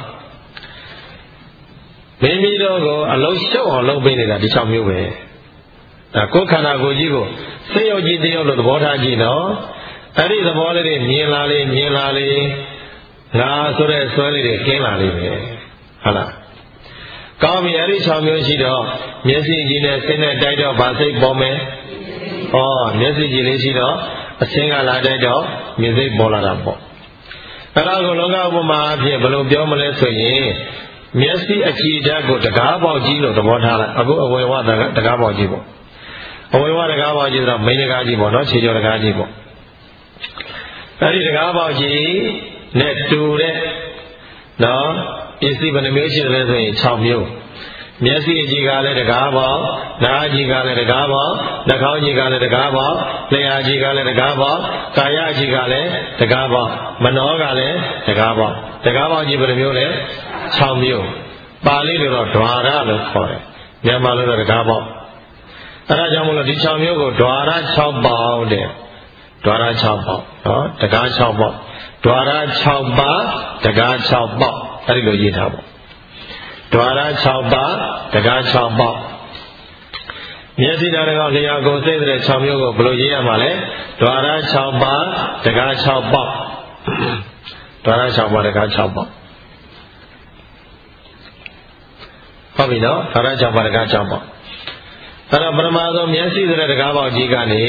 မိမိတို့ကိုအလုံးရှုပ်အောင်လုပ်ပေးနေတာဒီ6မျိုးပဲဒါကိုယ်ခန္ဓာကိုယ်ကြီးကိုစိတ်ရောက်ကြည့်သိရောက်လို့သဘောထားကြည့်နော်အဲ့ဒီသဘောလေးတွေမြင်လာလေငါဆိုတဲ့ဆွဲလေးတွေကင်းလာလိမ့်မယ်ဟုတ်လားကောင်းပြီအဲ့ဒီ6မျိုးရှိတော့မျက်စိကြည့်နဲ့စိတ်နဲ့တိုက်တော့ဗာစိတ်ပေါ်မယ်ဩမျက်စိကြည့်လေးရှိတော့အစင်းကလာတိုက်တော့မြင်စိတ်ပေါ်လာတာပေါ့အဲ့ဒါကိုလောကဥပမာအဖြစ်ဘယ်လိုပြောမလဲဆိုရင်မျက်စိအကြည့်ဓာတ်ကိုတကားပေါက်ကြီးလို့သဘောထားလိုက်အခုအဝေဝတကားပေါက်ကြီးပေါ့အဝေဝတကားပေါက်ကြီးဆိုတော့မိန်းတကားကြီးပေါ့နော်ခြေကျော်တကားကြီးပေါ့အဲ့ဒီတကားပေါက်ကြီးနဲ့တူတဲ့နော်ပစ္စည်းဘယ်နှမျိုးရှိတယ်လဲဆိုရင်6မျိုးမျက်စိအကြည့်ကလည်းတကားပေါက်နားအကြည့်ကလည်းတကားပေါက်နှာခေါင်းအကြည့်ကလည်းတကားပေါက်လျှာအကြည့်ကလည်းတကားပေါက်ကာယအကြည့်ကလည်းတကားပေါက်မနောကလည်းတကားပေါက်ကြီးဘယ်နှမျိုးလဲ6မျိုးပါဠိလိုတော့ dwara လို့ခေါ်တယ်မြန်မာလိုတော့တကားပေါက်အဲဒါကြောင့်မလို့ဒီ6မျိုးကို dwara 6ပေါက်တဲ့ dwara 6ပေါက်နော်တကား6ပေါက် dwara 6ပါးတကား6ပေါက်အဲဒီလိုရေးထားပေါ့ dwara 6ပါးတကား6ပေါက်မျက်စိနားတကောက်လျှာကိုယ်စိတ်တဲ့6မျိုးကိုဘယ်လိုရေးရမှာလဲ dwara 6ပါးတကား6ပေါက် dwara 6ပါးတကား6ပေါက်ဟုတ်ပြီနော်ဒါရ6ပါးတကား6ပါးအဲ့တော့ပထမဆုံးမျက်စိဆိုတဲ့တကားပေါက်ကြီးကနေ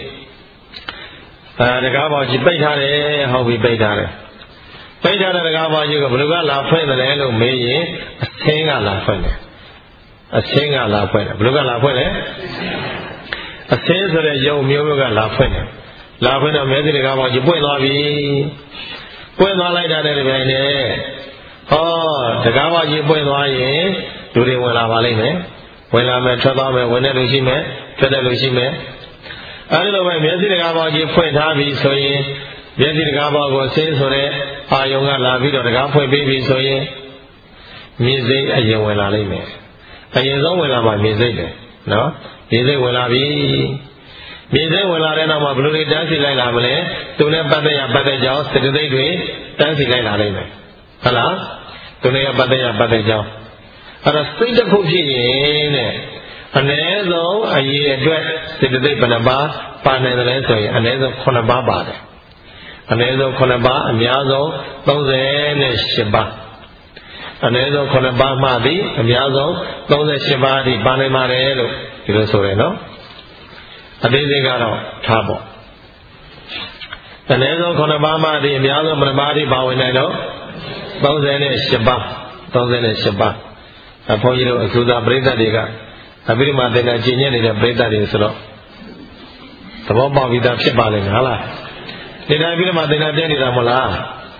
တကားပေါက်ကြီးပိတ်ထားတယ်ဟုတ်ပြီပိတ်ထားတဲ့တကားပေါက်ကြီးကိုဘယ်လိုကလာဖွင့်တယ်လို့မေးရင်အဆင်းကလာဖွင့်တယ်ဘယ်လိုကလာဖွင့်လဲအဆင်းဆိုတဲ့ယုံမျိုးကလာဖွင့်တယ်တော့မျက်စိတကားပေါက်ကြီးပွင့်သွားပြီပွင့်သွားလိုက်တာတဲ့ပြိုင်နဲ့ဟောတကားပေါက်ကြီးပွင့်သွားရင်လူတွေဝင်လာပါလိမ့်မယ်ဝင်လာမယ်ထွက်သွားမယ်ဝင်တဲ့လူရှိမယ်ထွက်တဲ့လူရှိမယ်အဲဒီလိုပဲမျက်စိတကားပေါက်ကြီးဖွင့်ထားပြီဆိုရင်မျက်စိတကားပေါက်ကိုဆင်းဆိုတဲ့အာယုံကလာပြီးတော့တကားဖွင့်ပြီးပြီဆိုရင်မြင်စိတ်အရင်ဝင်လာလိမ့်မယ်အရင်ဆုံးဝင်လာမှမြင်စိတ်တယ်နော်မြင်စိတ်ဝင်လာပြီမြင်စိတ်ဝင်လာတဲ့နောက်မှာဘယ်လိုတွေတန်းစီလိုက်လာမလဲသူနဲ့ပတ်သက်ကြောင်းစတသိက်တွေတန်းစီလိုက်လာလိမ့်မယ်ဟုတ်လားသူနဲ့ပတ်သက်ကြောင်းအဲ့ဒါစိတ်တစ်ခုဖြစ်ရင်တဲ့အနည်းဆုံးအရေးအတွက်စေတသိက်ဘယ်နှပါပါနိုင်တယ်လဲဆိုရင်အနည်းဆုံး9ပါးပါတယ်အနည်းဆုံး9ပါးအများဆုံး38ပါးအနည်းဆုံး9ပါးမှသည်အများဆုံး38ပါးဒီပါနိုင်ပါတယ်လို့ဒီလိုဆိုရယ်နော်အသေးစိတ်ကတော့ထားပေါ့အနည်းဆုံး9ပါးမှသည်အများဆုံး9ပါးဒီပါဝင်နိုင်တော့38ပါးဘုန်းကြီးတို့အစူသာပရိသတ်တွေကအဘိဓမ္မာသင်္ကန်းကျင့်ညက်နေတဲ့ပရိသတ်တွေဆိုတော့သဘောပေါက်ပြီးသားဖြစ်ပါလိမ့်မယ်ဟုတ်လားနေတိုင်းပြီးတော့မှသင်္ဍပြနေတာမဟုတ်လား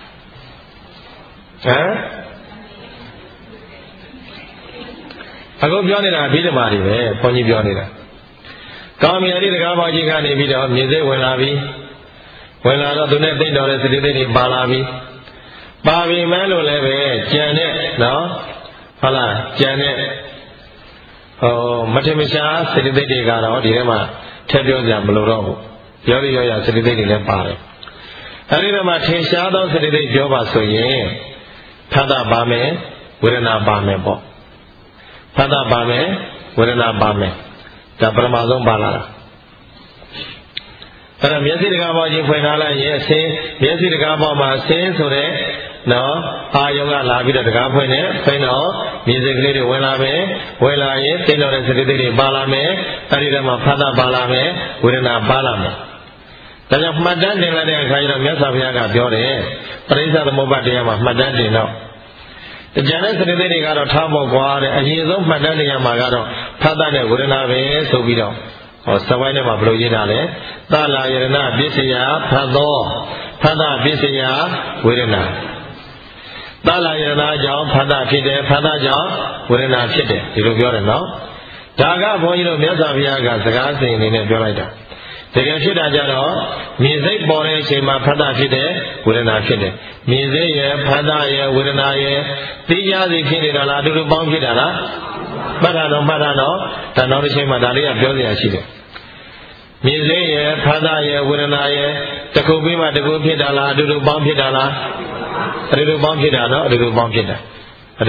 အခုပြောနေတာဘိဓမ္မာတွေပဲဘုန်းကြီးပြောနေတာကောင်းပြီအဲ့ဒီတကားပေါက်ကြီးကနေပြီးတော့မြေစိတ်ဝင်လာပြီဝင်လာတော့သူနဲ့သိတော်တဲ့စတိသိတွေပါလာပြီပါပြီမဲလို့လည်းပဲကြံတဲ့နော်ဟုတ်လားကြံတဲ့မထင်မရှားစတိသိတွေကတော့ဒီထဲမှာထည့်ပြောကြမလို့တော့ဘူးပြောရရစတိသိတွေလည်းပါတယ်အဲ့ဒီတော့မှထင်ရှားသောစတိသိပြောပါဆိုရင်ဖတ်တာပါမယ်ဝေဒနာပါမယ်ပေါ့ဖတ်တာပါမယ်ဝေဒနာပါမယ်ဒါပထမဆုံးပါလာတာအဲ့ဒါမျက်စိတကားပေါက်ကြီးဖွင့်ထားလိုက်ရင်အစင်းမျက်စိတကားပေါက်မှာအစင်းဆိုတဲ့နော်အာယုံကလာပြီးတော့တကားဖွင့်နေဖွင့်တော့မြင်စိတ်ကလေးတွေဝင်လာမယ်ဝင်လာရင်သိတော်တဲ့စတိတွေပါလာမယ်အဲ့ဒီတော့မှဖတ်တာပါလာမယ်ဝေဒနာပါလာမယ်ဒါကြောင့်မှတ်တမ်းတင်လိုက်တဲ့အခါကျတော့မြတ်စွာဘုရားကပြောတယ်ပရိစ္ဆသမုပ္ပါဒ်တရားမှာမှတ်တမ်းတင်တော့ကျန်တဲ့စတိတွေကတော့ထားဖို့ကွာတဲ့အရင်ဆုံးမှတ်တမ်းတင်ရမှာကတော့ဖတ်တာနဲ့ဝေဒနာပဲဆိုပြီးတော့စဝိုင်းထဲမှာဘယ်လိုရေးထားလဲသလာယရဏပစ္စယဖတ်သောဖတ်တာပစ္စယဝေဒနာသလာယရဏကြောင့်ဖတ်တာဖြစ်တယ်ဖတ်တာကြောင့်ဝေဒနာဖြစ်တယ်ဒီလိုပြောတယ်နော်ဒါကဘုန်းကြီးတို့မြတ်စွာဘုရားကစကားစဉ်အနေနဲ့ပြောလိုက်တာတကယ်ဖြစ်တာကြတော့မြင်စိတ်ပေါ်တဲ့အချိန်မှာဖတ်တာဖြစ်တယ်ဝေဒနာဖြစ်တယ်မြင်စိတ်ရဲ့ဖတ်တာရဲ့ဝေဒနာရဲ့သိကြစီဖြစ်နေတာလားအတူတူပေါင်းဖြစ်တာလားမှတ်တာတော့ဒါနောက်တစ်ချိန်မှာဒါလေးကပြောစရာရှိတယ်မြင်စိတ်ရဲ့ဖတ်တာရဲ့ဝေဒနာရဲ့တစ်ခုပြီးမှတစ်ခုဖြစ်တာလားအတူတူပေါင်းဖြစ်တာလားအတူတူပေါင်းဖြစ်တာနော်အတူတူပေါင်းဖြစ်တာအဲ့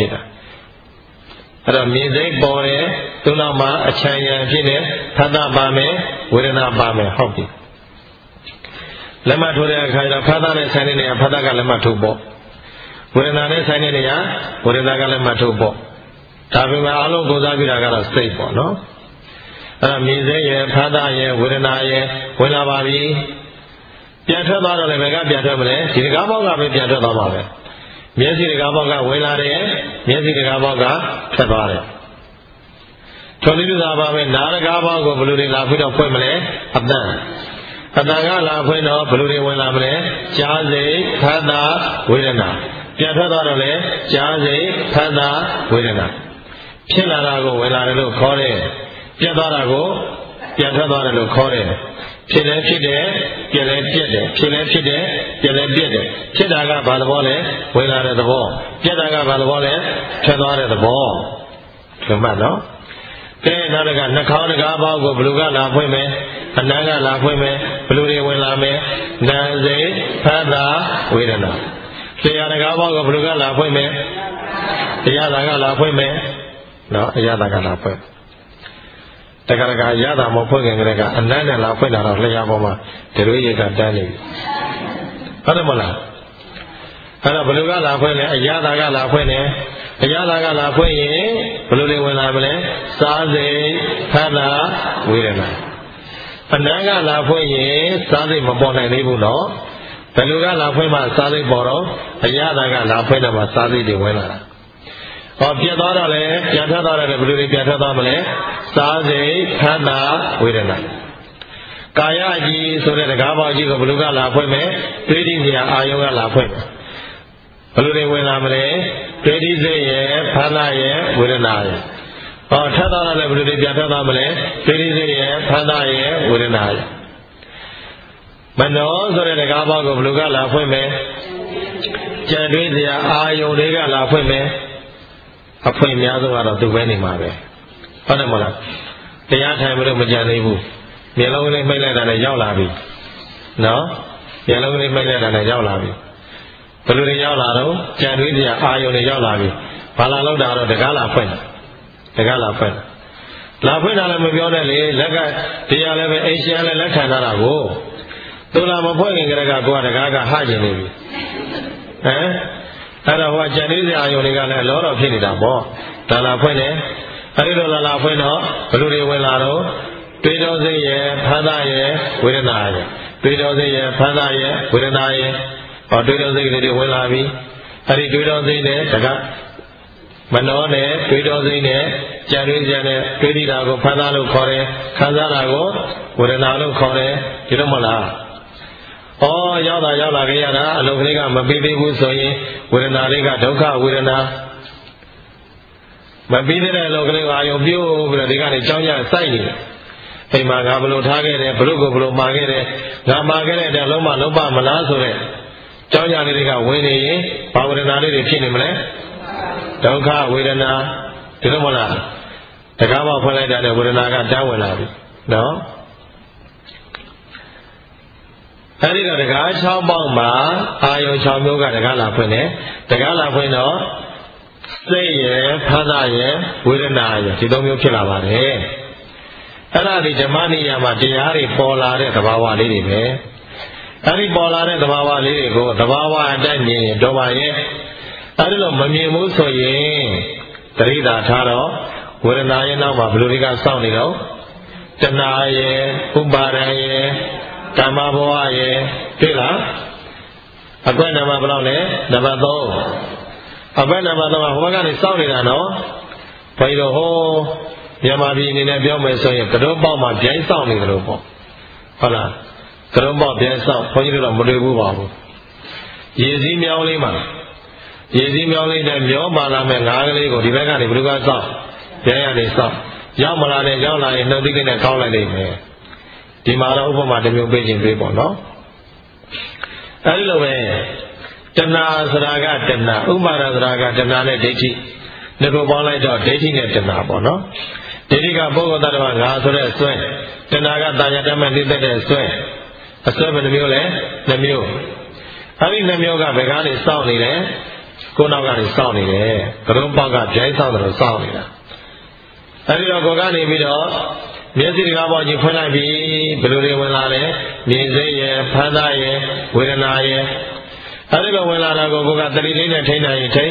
တော့မြင်စိတ်ပေါ်တယ်သူ့နောက်မှာအချမ်းရံဖြစ်နေဖတ်တာပါမယ်ဝေဒနာပါမယ်ဟုတ်ပြီလက်မှတ်ထိုးတဲ့အခါကျတော့ဖတ်တာနဲ့ဆိုင်တဲ့နေရာဖတ်တာကလက်မှတ်ထိုးပေါ့ဝေဒနာနဲ့ဆိုင်တဲ့နေရာဝေဒနာကလက်မှတ်ထိုးပေါ့ဒါပေမဲ့အလုံးကိုစားပြတာကတော့စိတ်ပေါ့နော်အဲ့တော့မြင်စိတ်ရဲ့ဖတ်တာရဲ့ဝေဒနာရဲ့ဝင်လာပါပြီပြန်ထွက်သွားတော့လည်းဘယ်ကပြန်ထွက်မလဲဒီတကားပေါက်ကပဲပြန်ထွက်သွားပါပဲမျက်စိတကားပေါက်ကဝင်လာတယ်မျက်စိတကားပေါက်ကထွက်သွားတယ်ထိုနည်းတူသာပါပဲနားတကားပေါက်ကိုဘယ်လိုတွေလာဖွင့်တော့ဖွင့်မလဲအတန်ကလာဖွင့်တော့ဘယ်လိုတွေဝင်လာမလဲကြားစိတ်ဖတ်တာဝေဒနာပြန်ထွက်သွားတော့လေကြားစိတ်ဖတ်တာဝေဒနာဖြစ်လာတာကိုဝင်လာတယ်လို့ခေါ်တယ်ပြတ်သွားတာကိုပြန်ထွက်သွားတယ်လို့ခေါ်တယ်ဖြစ်လဲဖြစ်တယ်ပြက်လဲပြက်တယ်ဖြစ်လဲဖြစ်တယ်ပြက်လဲပြက်တယ်ဖြစ်တာကဘာသဘောလဲဝင်လာတဲ့သဘောပြက်တာကဘာသဘောလဲထွက်သွားတဲ့သဘောဒီမှာနော်ကဲနောက်တစ်ခါနှာခေါင်းတကားပေါက်ကိုဘလူကလာဖွင့်မယ်အနံကလာဖွင့်မယ်ဘလူတွေဝင်လာမယ်နာစိတ်ဖတ်တာဝေဒနာတရားတကားပေါက်ကိုဘလူကလာဖွင့်မယ်တရားသာကလာဖွင့်မယ်နော်အရသာကလာဖွင့်တခါတခါရတာမဖွင့်ခင်ကလေးကအနံ့နဲ့လာဖွင့်တာတော့လျှာပေါ်မှာဒီလိုရေကတန်းနေပြီဟုတ်တယ်မလားအဲ့တော့ဘလူကလာဖွင့်လဲအရသာကလာဖွင့်တယ်အရသာကလာဖွင့်ရင်ဘလူတွေဝင်လာမလဲစားစိတ်ဖတ်တာဝေဒနာအနံ့ကလာဖွင့်ရင်စားစိတ်မပေါ်နိုင်သေးဘူးနော်ဘလူကလာဖွင့်မှစားစိတ်ပေါ်တော့အရသာကလာဖွင့်တော့မှစားစိတ်တွေဝင်လာတာပြတ်သွားတော့လေပြန်ထွက်သွားတယ်ဘယ်လိုတွေပြန်ထွက်သွားမလဲစားစိတ်ဖတ်တာဝေဒနာကာယကြီးဆိုတဲ့တကားပေါက်ကြီးကိုဘယ်လိုကလာဖွင့်မယ်တွေးတိစရာအာယုံကလာဖွင့်မယ်ဘယ်လိုတွေဝင်လာမလဲတွေးတိစိတ်ရဲ့ဖတ်တာရဲ့ဝေဒနာရဲ့ထွက်သွားတော့လေဘယ်လိုတွေပြန်ထွက်သွားမလဲတွေးတိစိတ်ရဲ့ဖတ်တာရဲ့ဝေဒနာရဲ့မနောဆိုတဲ့တကားပေါက်ကိုဘယ်လိုကလာဖွင့်မယ်ကြံတွေးစရာအာယုံတွေကလာဖွင့်မယ်အဖွင့်အများဆုံးကတော့သူပဲနေမှာပဲဟုတ်တယ်မလားတရားထိုင်မလို့မကြံသေးဘူးမျက်လုံးလေးမှိတ်လိုက်တာနဲ့ရောက်လာပြီနော်မျက်လုံးလေးမှိတ်လိုက်တာနဲ့ရောက်လာပြီဘယ်လိုတွေရောက်လာတော့ကြံတွေးစရာအာယုံတွေရောက်လာပြီဘာလာလောက်တာတော့တကားလာဖွင့်တာလာဖွင့်တာလည်းမပြောနဲ့လေလက်ကတရားလည်းပဲအိမ်ရှင်လည်းလက်ခံထားတာကိုသူလာမဖွင့်ခင်ကတည်းကကိုကတကားကဟကျင်နေပြီအဲ့တော့ဟိုကြံနေစရာအယုံတွေကလည်းလောတော်ဖြစ်နေတာပေါ့ဒါလာဖွင့်တယ်အဲ့ဒီလိုလာဖွင့်တော့ဘလူတွေဝင်လာတော့တွေးတော်စိတ်ရဲ့ဖတ်တာရဲ့ဝေဒနာရဲ့တွေးတော်စိတ်ရဲ့ဖတ်တာရဲ့ဝေဒနာရဲ့တွေးတော်စိတ်တွေဝင်လာပြီအဲ့ဒီတွေးတော်စိတ်နဲ့တက Mano ne, Pidosine, Janujane, Pidida, Padalo Kore, Kazarago, Urenalo Kore, Yamala. Oh, Yala Yala Gayana, Logliga, Mabidi Wusoyi, Urenaliga, Doka, Urena. Mabidi Logliga, Yobu, Urenigani, Jonia, Sai. Hey, Magablo Tage, Brugo, Magere, Namagere, Loma, Loba, Malasore. Jonia Liga, Winnie, Paurenali, Kinimle. Doka, Wirena, Tirumola. The Gama Poleda, the Wirenaga, Dawala. No? I did the guy, Chambamba, Ayo Chamuga, the Gala Pune, the Gala Puno, Say, Panaye, Wirena, Tidomu Kilavare. And I did the money, Yamati, Pola, the Bawa Lady. Any Pola, the Bawa Lady, go, the Bawa and then Domaye. I don't know, Mammy Musoye, Tarida Taro, Wirenayana, Bluriga Soundino, Tanaye, Umbaraye, Tamaboaye, Tila, Abena Mablone, Navado, Abena Madama, is Soundino, Paido Ho, Yamabi in a Biomesoy, Kadumba, my Jay Sounding Rubo. Hala, Kadumba, Jay Sound, pointed on Mudu. Yezim Yaulima. Yezi Miali and Yomala and Nagari or Divega, the Bruga South, Jaya South, Yamala and Yala and nothing in a collar name. Timara over my Beijing people, no? Anyway, Tana Saraga, Tana, Umara Saraga, Tana, Deji, Negobola, dating at Tanabo, no? Dedica Bogota, Razor, Sweat, Tanaga, Dayatama, Lizard, Sweat, a servant mule, the mule. Having the yoga began is sounding there. Konaga is sounding there. Karumpaga, Jay sound of sounding. I did not go down in video. Music about you when I be, Blue Wilane, Nizaye, Padaye, Wilanaye. I did not when I go got the leading and Tina.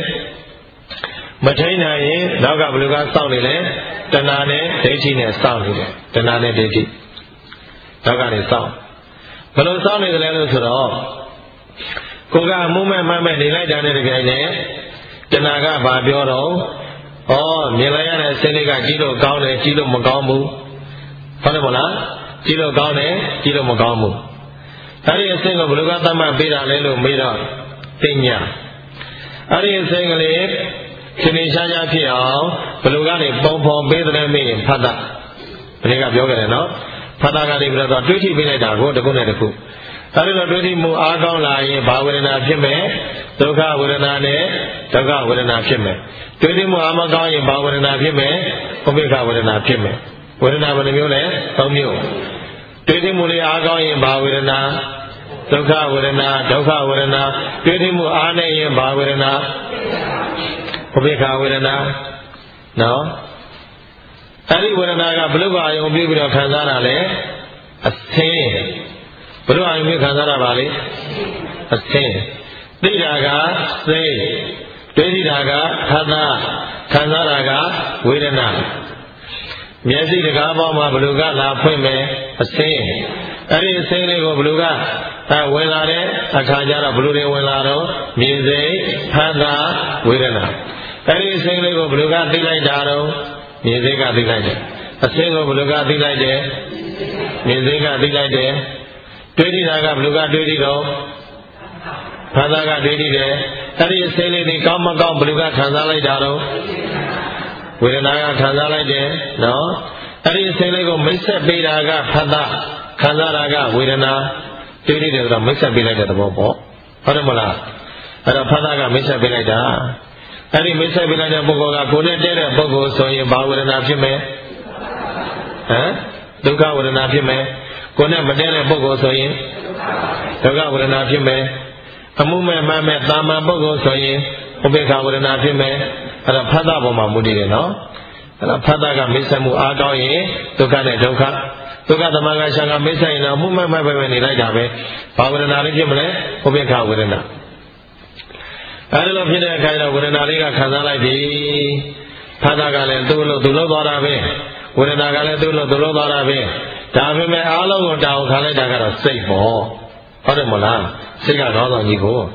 Matana, Naga Bluga sounding there. Tanane, dating is sounding there. Tanane dating. Naga is sound. But no sound is the level to all. Koga Mumma Mamma, the light under the guy, Tanaga Babioro, oh, Milaya, Seneca, Gilo Gaune, Gilo Mogamu, Panamola, Gilo Gaune, Gilo Mogamu. That is saying of Lugatama Bida Lelo Mira, Pinya. That is saying a lip, Kinisha Piao, Lugani, Pompo, Bedremi, Pada. Pega Yoga, no? Padagani, brother, 20 minutes ago, the Guneku. I don't know, really more Argon, Bawina Pime, Doga Wilana, Doga Wilana Pime. 20 more Amagai, Bawina Pime, Omega Wilana Pime. Wilana Mule, from you. 20 more Argon, Bawina, Doga Wilana, Doga Wilana, 20 more Ane, Bawina, Omega Wilana. No? Any Wilana, Blue Eye, Omega Kanzana, a thing. But I make another valley, a thing. Didaga, say, Dedidaga, Kana, Kanaraga, Widana. Yesi the Gabama Bluga, La Pume, a saying. That is saying of Bluga, Welare, a Kajara, Blue Welaro, Mize, Panda, Widana. That is saying of Bluga, Dilai Daro, Mizega Dilai. A saying of Bluga, Dilai, Mizega Dilai. 20 Naga Bluga 20 go Padaga 20 there. That is saying the Kama Bluga Kanzalai Daro with a Naga Kanzalai there. No? That is saying go Mr. Bidaga Pada Kanzaraga with a Na 20 days of Mr. Bilaga the Bobo. Paramala. And a Padaga Mr. Bilaga. And in Mr. Bilaga Bogoga couldn't tell a Bogo so you bow with an Afime. Huh? Duka with an Afime. Kona Madana Bogo Soyin, Toga with an Afime, a movement Mamma Dama Bogo Soyin, Obeka with an Afime, and a Padaboma Mudi, no? And a Padaga Misamu Adoye, Tokane Doka, Toka the Magashanga Misa in a movement when he like Ave, Power and Arijimle, Obeka with an I don't know if you know kind of with an Ariga Kazala di Padaga and Dulo Dulobarabe, with an Agale Dulo Dulobarabe. Davime Alo or Dow Kaladaga safe for Hodamola, Siga Nova Nigo.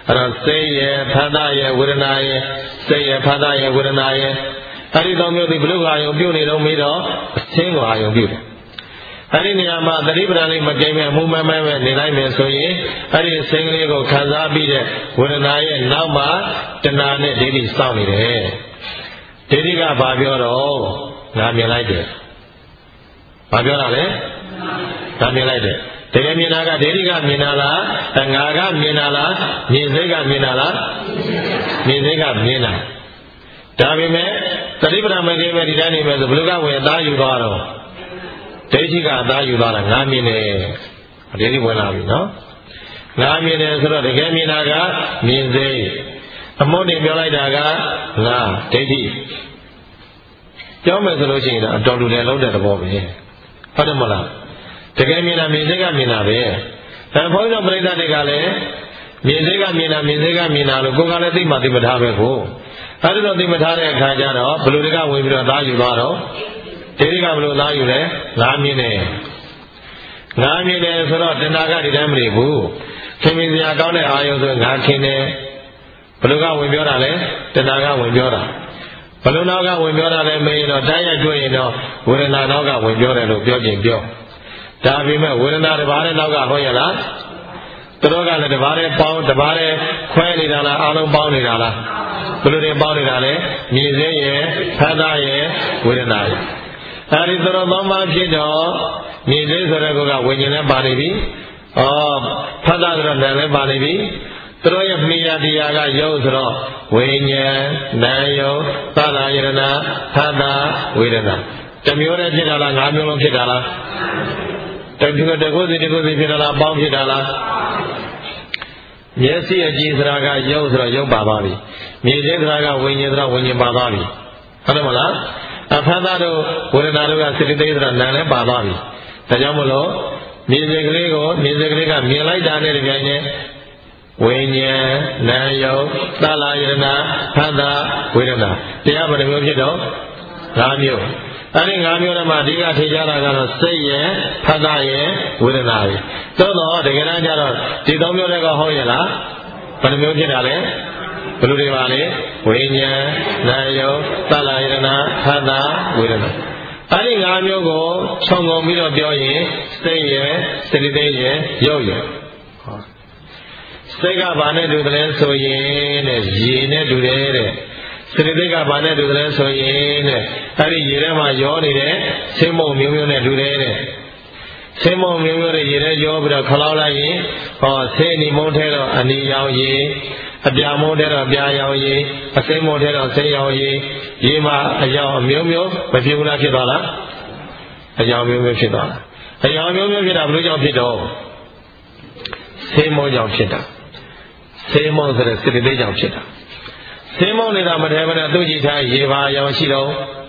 စိတ်ရဲ့ဖသရဲ့ဝေဒနာရဲ့စိတ်ရဲ့ဖသရဲ့ဝေဒနာရဲ့အဲ့ဒီ3မျိုးဒီဘလို့အာယုံပြုနေတော့မေးတော့အသင်းကိုအာယုံပြုတယ်အဲ့ဒီနေရာမှာသတိပဋ္ဌာန်လေးမကိမ့်မဲ့အမှုမဲမဲပဲနေလိုက်မယ်ဆိုရင်အဲ့ဒီအသင်းကလေးကိုခံစားပြီးတဲ့ဝေဒနာရဲ့နောက်မှာတဏှာနဲ့ဒိဋ္ဌိစောင့်နေတယ်ဒိဋ္ဌိကဘာပြောတော့ငါမြင်လိုက်တယ်ဘာပြောတာလဲငါမြင်လိုက်တယ်တကယ်မြင်တာကဒိဋ္ဌိကမြင်တာလားငါကမြင်တာလားမြင်စိတ်ကမြင်တာလားမြင်စိတ်ကမြင်တာဒါပေမဲ့သတိပဋ္ဌာန်မကိပဲဒီတိုင်းနေမယ်ဆိုဘယ်လိုကဝင်အသားယူသွားတော့ဒိဋ္ဌိကအသားယူသွားတာငါမြင်တယ်ဒိဋ္ဌိဝင်လာပြီနော်ငါမြင်တယ်ဆိုတော့တကယ်မြင်တာကမြင်စိတ်အမုန်းတင်ပြောလိုက်တာကငါဒိဋ္ဌိပြောမယ်ဆိုလို့ရှိရင်တော့အတော်တူတယ်လုံးတဲ့သဘောပဲဟုတ်တယ်မလားတကယ်မြင်တာမြင်စိတ်ကမြင်တာပဲဒါဘုန်းကြီးတို့ပြိဿတွေကလည်းမြင်စိတ်ကမြင်တာမြင်စိတ်ကမြင်တာလို့ကိုယ်ကလည်းသိမှသိမထားပဲကိုအဲဒီတော့သိမထားတဲ့အခါကျတော့ဘယ်လိုတွေကဝင်ပြီးတော့သားယူသွားတော့ဒိဋ္ဌိကဘယ်လိုသားယူလဲငါမြင်တယ်ငါမြင်တယ်ဆိုတော့တဏှာကဒီတိုင်းမနေဘူးခင်မင်စရာကောင်းတဲ့အာယုံဆိုငါခင်တယ်ဘယ်လိုကဝင်ပြောတာလဲတဏှာကဝင်ပြောတာဘယ်လိုနောက်ကဝင်ပြောတာလဲမေးတော့တိုင်းရတွေ့ရင်တော့ဝေဒနာနောက်ကဝင်ပြောတယ်လို့ပြောခြင်းပြောဒါပေမဲ့ဝေဒနာတစ်ပါးနဲ့နောက်ကဟောရလားသူတို့ကလည်းတစ်ပါးနဲ့ပေါင်းတစ်ပါးနဲ့ခွဲနေတာလားအားလုံးပေါင်းနေတာလားဘယ်လိုတွေပေါင်းနေတာလဲမြင်စေရဲ့ဖသရဲ့ဝေဒနာရဲ့အဲဒီသူတို့သုံးပါးဖြစ်တော့မြင်စေဆိုတဲ့ကောကဝိညာဉ်နဲ့ပါနေပြီဖသဆိုတော့နာမ်လည်းပါနေပြီသူတို့ရဲ့မိယာတရားကယုတ်ဆိုတော့ဝိညာဉ်နာယုတ်သလယရဏဖသဝေဒနာတစ်မျိုးနဲ့ဖြစ်တာလား၅မျိုးလုံးဖြစ်တာလားတခုစီဖြစ်တာလားပေါင်းဖြစ်တာလားမျက်စိအကြည့်ဆိုတာကယုတ်ဆိုတော့ယုတ်ပါသွားပြီမြင်ခြင်းဆိုတာကဝိညာဉ်ဆိုတော့ဝိညာဉ်ပါသွားပြီဟုတ်တယ်မလားအဖသတို့ဝေဒနာတို့ကစိတ္တိဆိုတာနာမ်လည်းပါသွားပြီဒါကြောင့်မလို့မြင်စိတ်ကလေးကမြင်လိုက်တာနဲ့တပြိုင်နက်ဝိညာဉ်နာယုတ်သလယရဏဖသဝေဒနာတရားဘယ်နှမျိုးဖြစ်တော့၅မျိုးအဲဒီ၅မျိုးထဲမှာအဓိကထေကြတာကတော့စိတ်ရဲ့ဖသရဲ့ဝေဒနာရဲ့သို့တော့တကယ်တမ်းကျတော့ဒီ၃မျိုးတွေကဟောရလားဘယ်နှမျိုးဖြစ်တာလဲဘယ်လိုတွေပါလဲဝိညာဉ်နာယုတ်သလယရဏဖသဝေဒနာအဲဒီ၅မျိုးကိုခြုံငုံပြီးတော့ပြောရင်စိတ်ရဲ့စိတ္တိရဲ့ယုတ်ရဲ့စိတ်ကဘာနဲ့တူတယ်ဆိုရင်တဲ့ရေနဲ့တူတယ်တဲ့စိတ္တိကဘာနဲ့တူတယ်ဆိုရင်တဲ့အဲဒီရေထဲမှာရောနေတဲ့ဆေးမုံမျိုးမျိုးနဲ့တူတယ်တဲ့ဆေးမုံမျိုးမျိုးတွေရေထဲရောပြီးတော့ခလောက်လိုက်ရင်ဆေးအနီမုံထဲတော့အနီရောင်ရေအပြာမုံထဲတော့ပြာရောင်ရေအစိမ်းမုံထဲတော့စိမ်းရောင်ရေရေမှာအရောင်အမျိုးမျိုးမဖြစ်ဘူးလားဖြစ်သွားလားအရောင်မျိုးမျိုးဖြစ်သွားတာအရောင်မျိုးမျိုးဖြစ်တာဘယ်လိုကြောင့်ဖြစ်တော့ဆေးမုံကြောင့်ဖြစ်တာဆေးမုံဆိုတဲ့စိတ္တိကြောင့်ဖြစ်တာဆေးမုံနေတာမထဲမနဲ့သူ့ကြည့်ထားရေပါရောင်ရှိတော့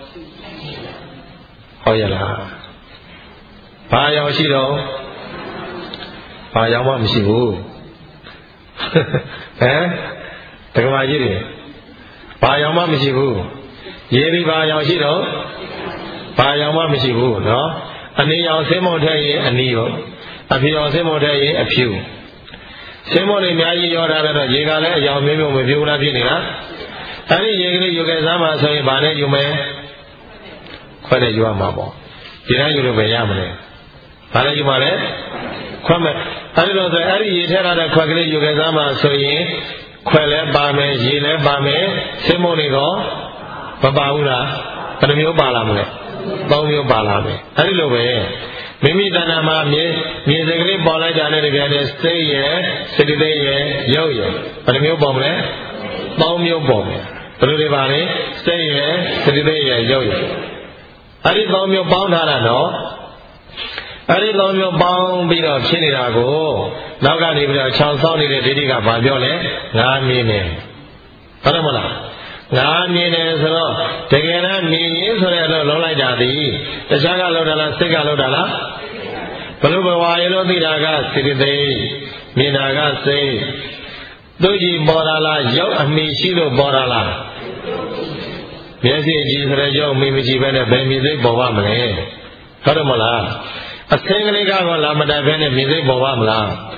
ဟောရလားဘာရောင်ရှိတော့ဘာရောင်မှမရှိဘူးဟမ်တက္ကမကြီးတွေဘာရောင်မှမရှိဘူးရေဒီဘာရောင်ရှိတော့ဘာရောင်မှမရှိဘူးနော်အနီရောင်ဆေးမုံထဲရင်အနီရောအဖြူရောင်ဆေးမုံထဲရင်အဖြူဆေးမုံတွေအများကြီးရောထားတော့ရေကလည်းအရောင်မျိုးမျိုးမဖြူလားဖြစ်နေလားအဲဒီရေကလေးယူခဲ့စားမှဆိုရင်ဘာနဲ့ယူမယ်ခွက်နဲ့ယူရမှာပေါ့ဒီတိုင်းယူလို့ပဲရမလဲဘာနဲ့ယူမှာလဲခွက်မဲ့အဲဒီတော့ဆိုအဲဒီရေထဲထားတဲ့ခွက်ကလေးယူခဲ့စားမှဆိုရင်ခွက်လည်းပါမယ်ရေလည်းပါမယ်ဆေးမုံတွေတော့မပါဘူးလားဘယ်နှမျိုးပါလာမလဲ၃မျိုးပါလာမယ်အဲဒီလိုပဲမိမိတဏ္ဍာမှာမြင်စိတ်ကလေးပေါ်လိုက်တာနဲ့တကယ်တည်းစိတ်ရဲ့စိတ္တိရဲ့ယုတ်ရဲ့ဘယ်နှမျိုးပေါ်မလဲ၃မျိုးပေါ်မယ်ဘယ်လိုတွေပါလဲစိတ်ရဲ့စိတ္တိရဲ့ယုတ်ရဲ့အဲဒီ၃မျိုးပေါင်းထားတာနော်အဲဒီ၃မျိုးပေါင်းပြီးတော့ဖြစ်နေတာကိုနောက်ကနေပြီးတော့ခြောင်ဆောင်းနေတဲ့ဒိဋ္ဌိကဘာပြောလဲငါမြင်တယ်ဟုတ်တယ်မလားငါမြင်တယ်ဆိုတော့တကယ်တမ်းမြင်ရင်ဆိုတဲ့အလုပ်လုံးလိုက်တာဒီတခြားကလောက်တာလားစိတ်ကလောက်တာလားဘယ်လိုဘဝရေလို့သိတာကစိတ္တိမြင်တာကစိတ်သူကြီးပေါ်လာလားရုပ်အမိရှိလို့ပေါ်လာလားမျက်စိကြည့်ဆိုတဲ့ရုပ်အမိမကြည့်ဘဲနဲ့ဘယ်မြင်စိတ်ပေါ်ပါမလဲဟုတ်တယ်မလားအစင်းကလေးကတော့လာမတက်ဘဲနဲ့မြင်စိတ်ပေါ်ပါမလား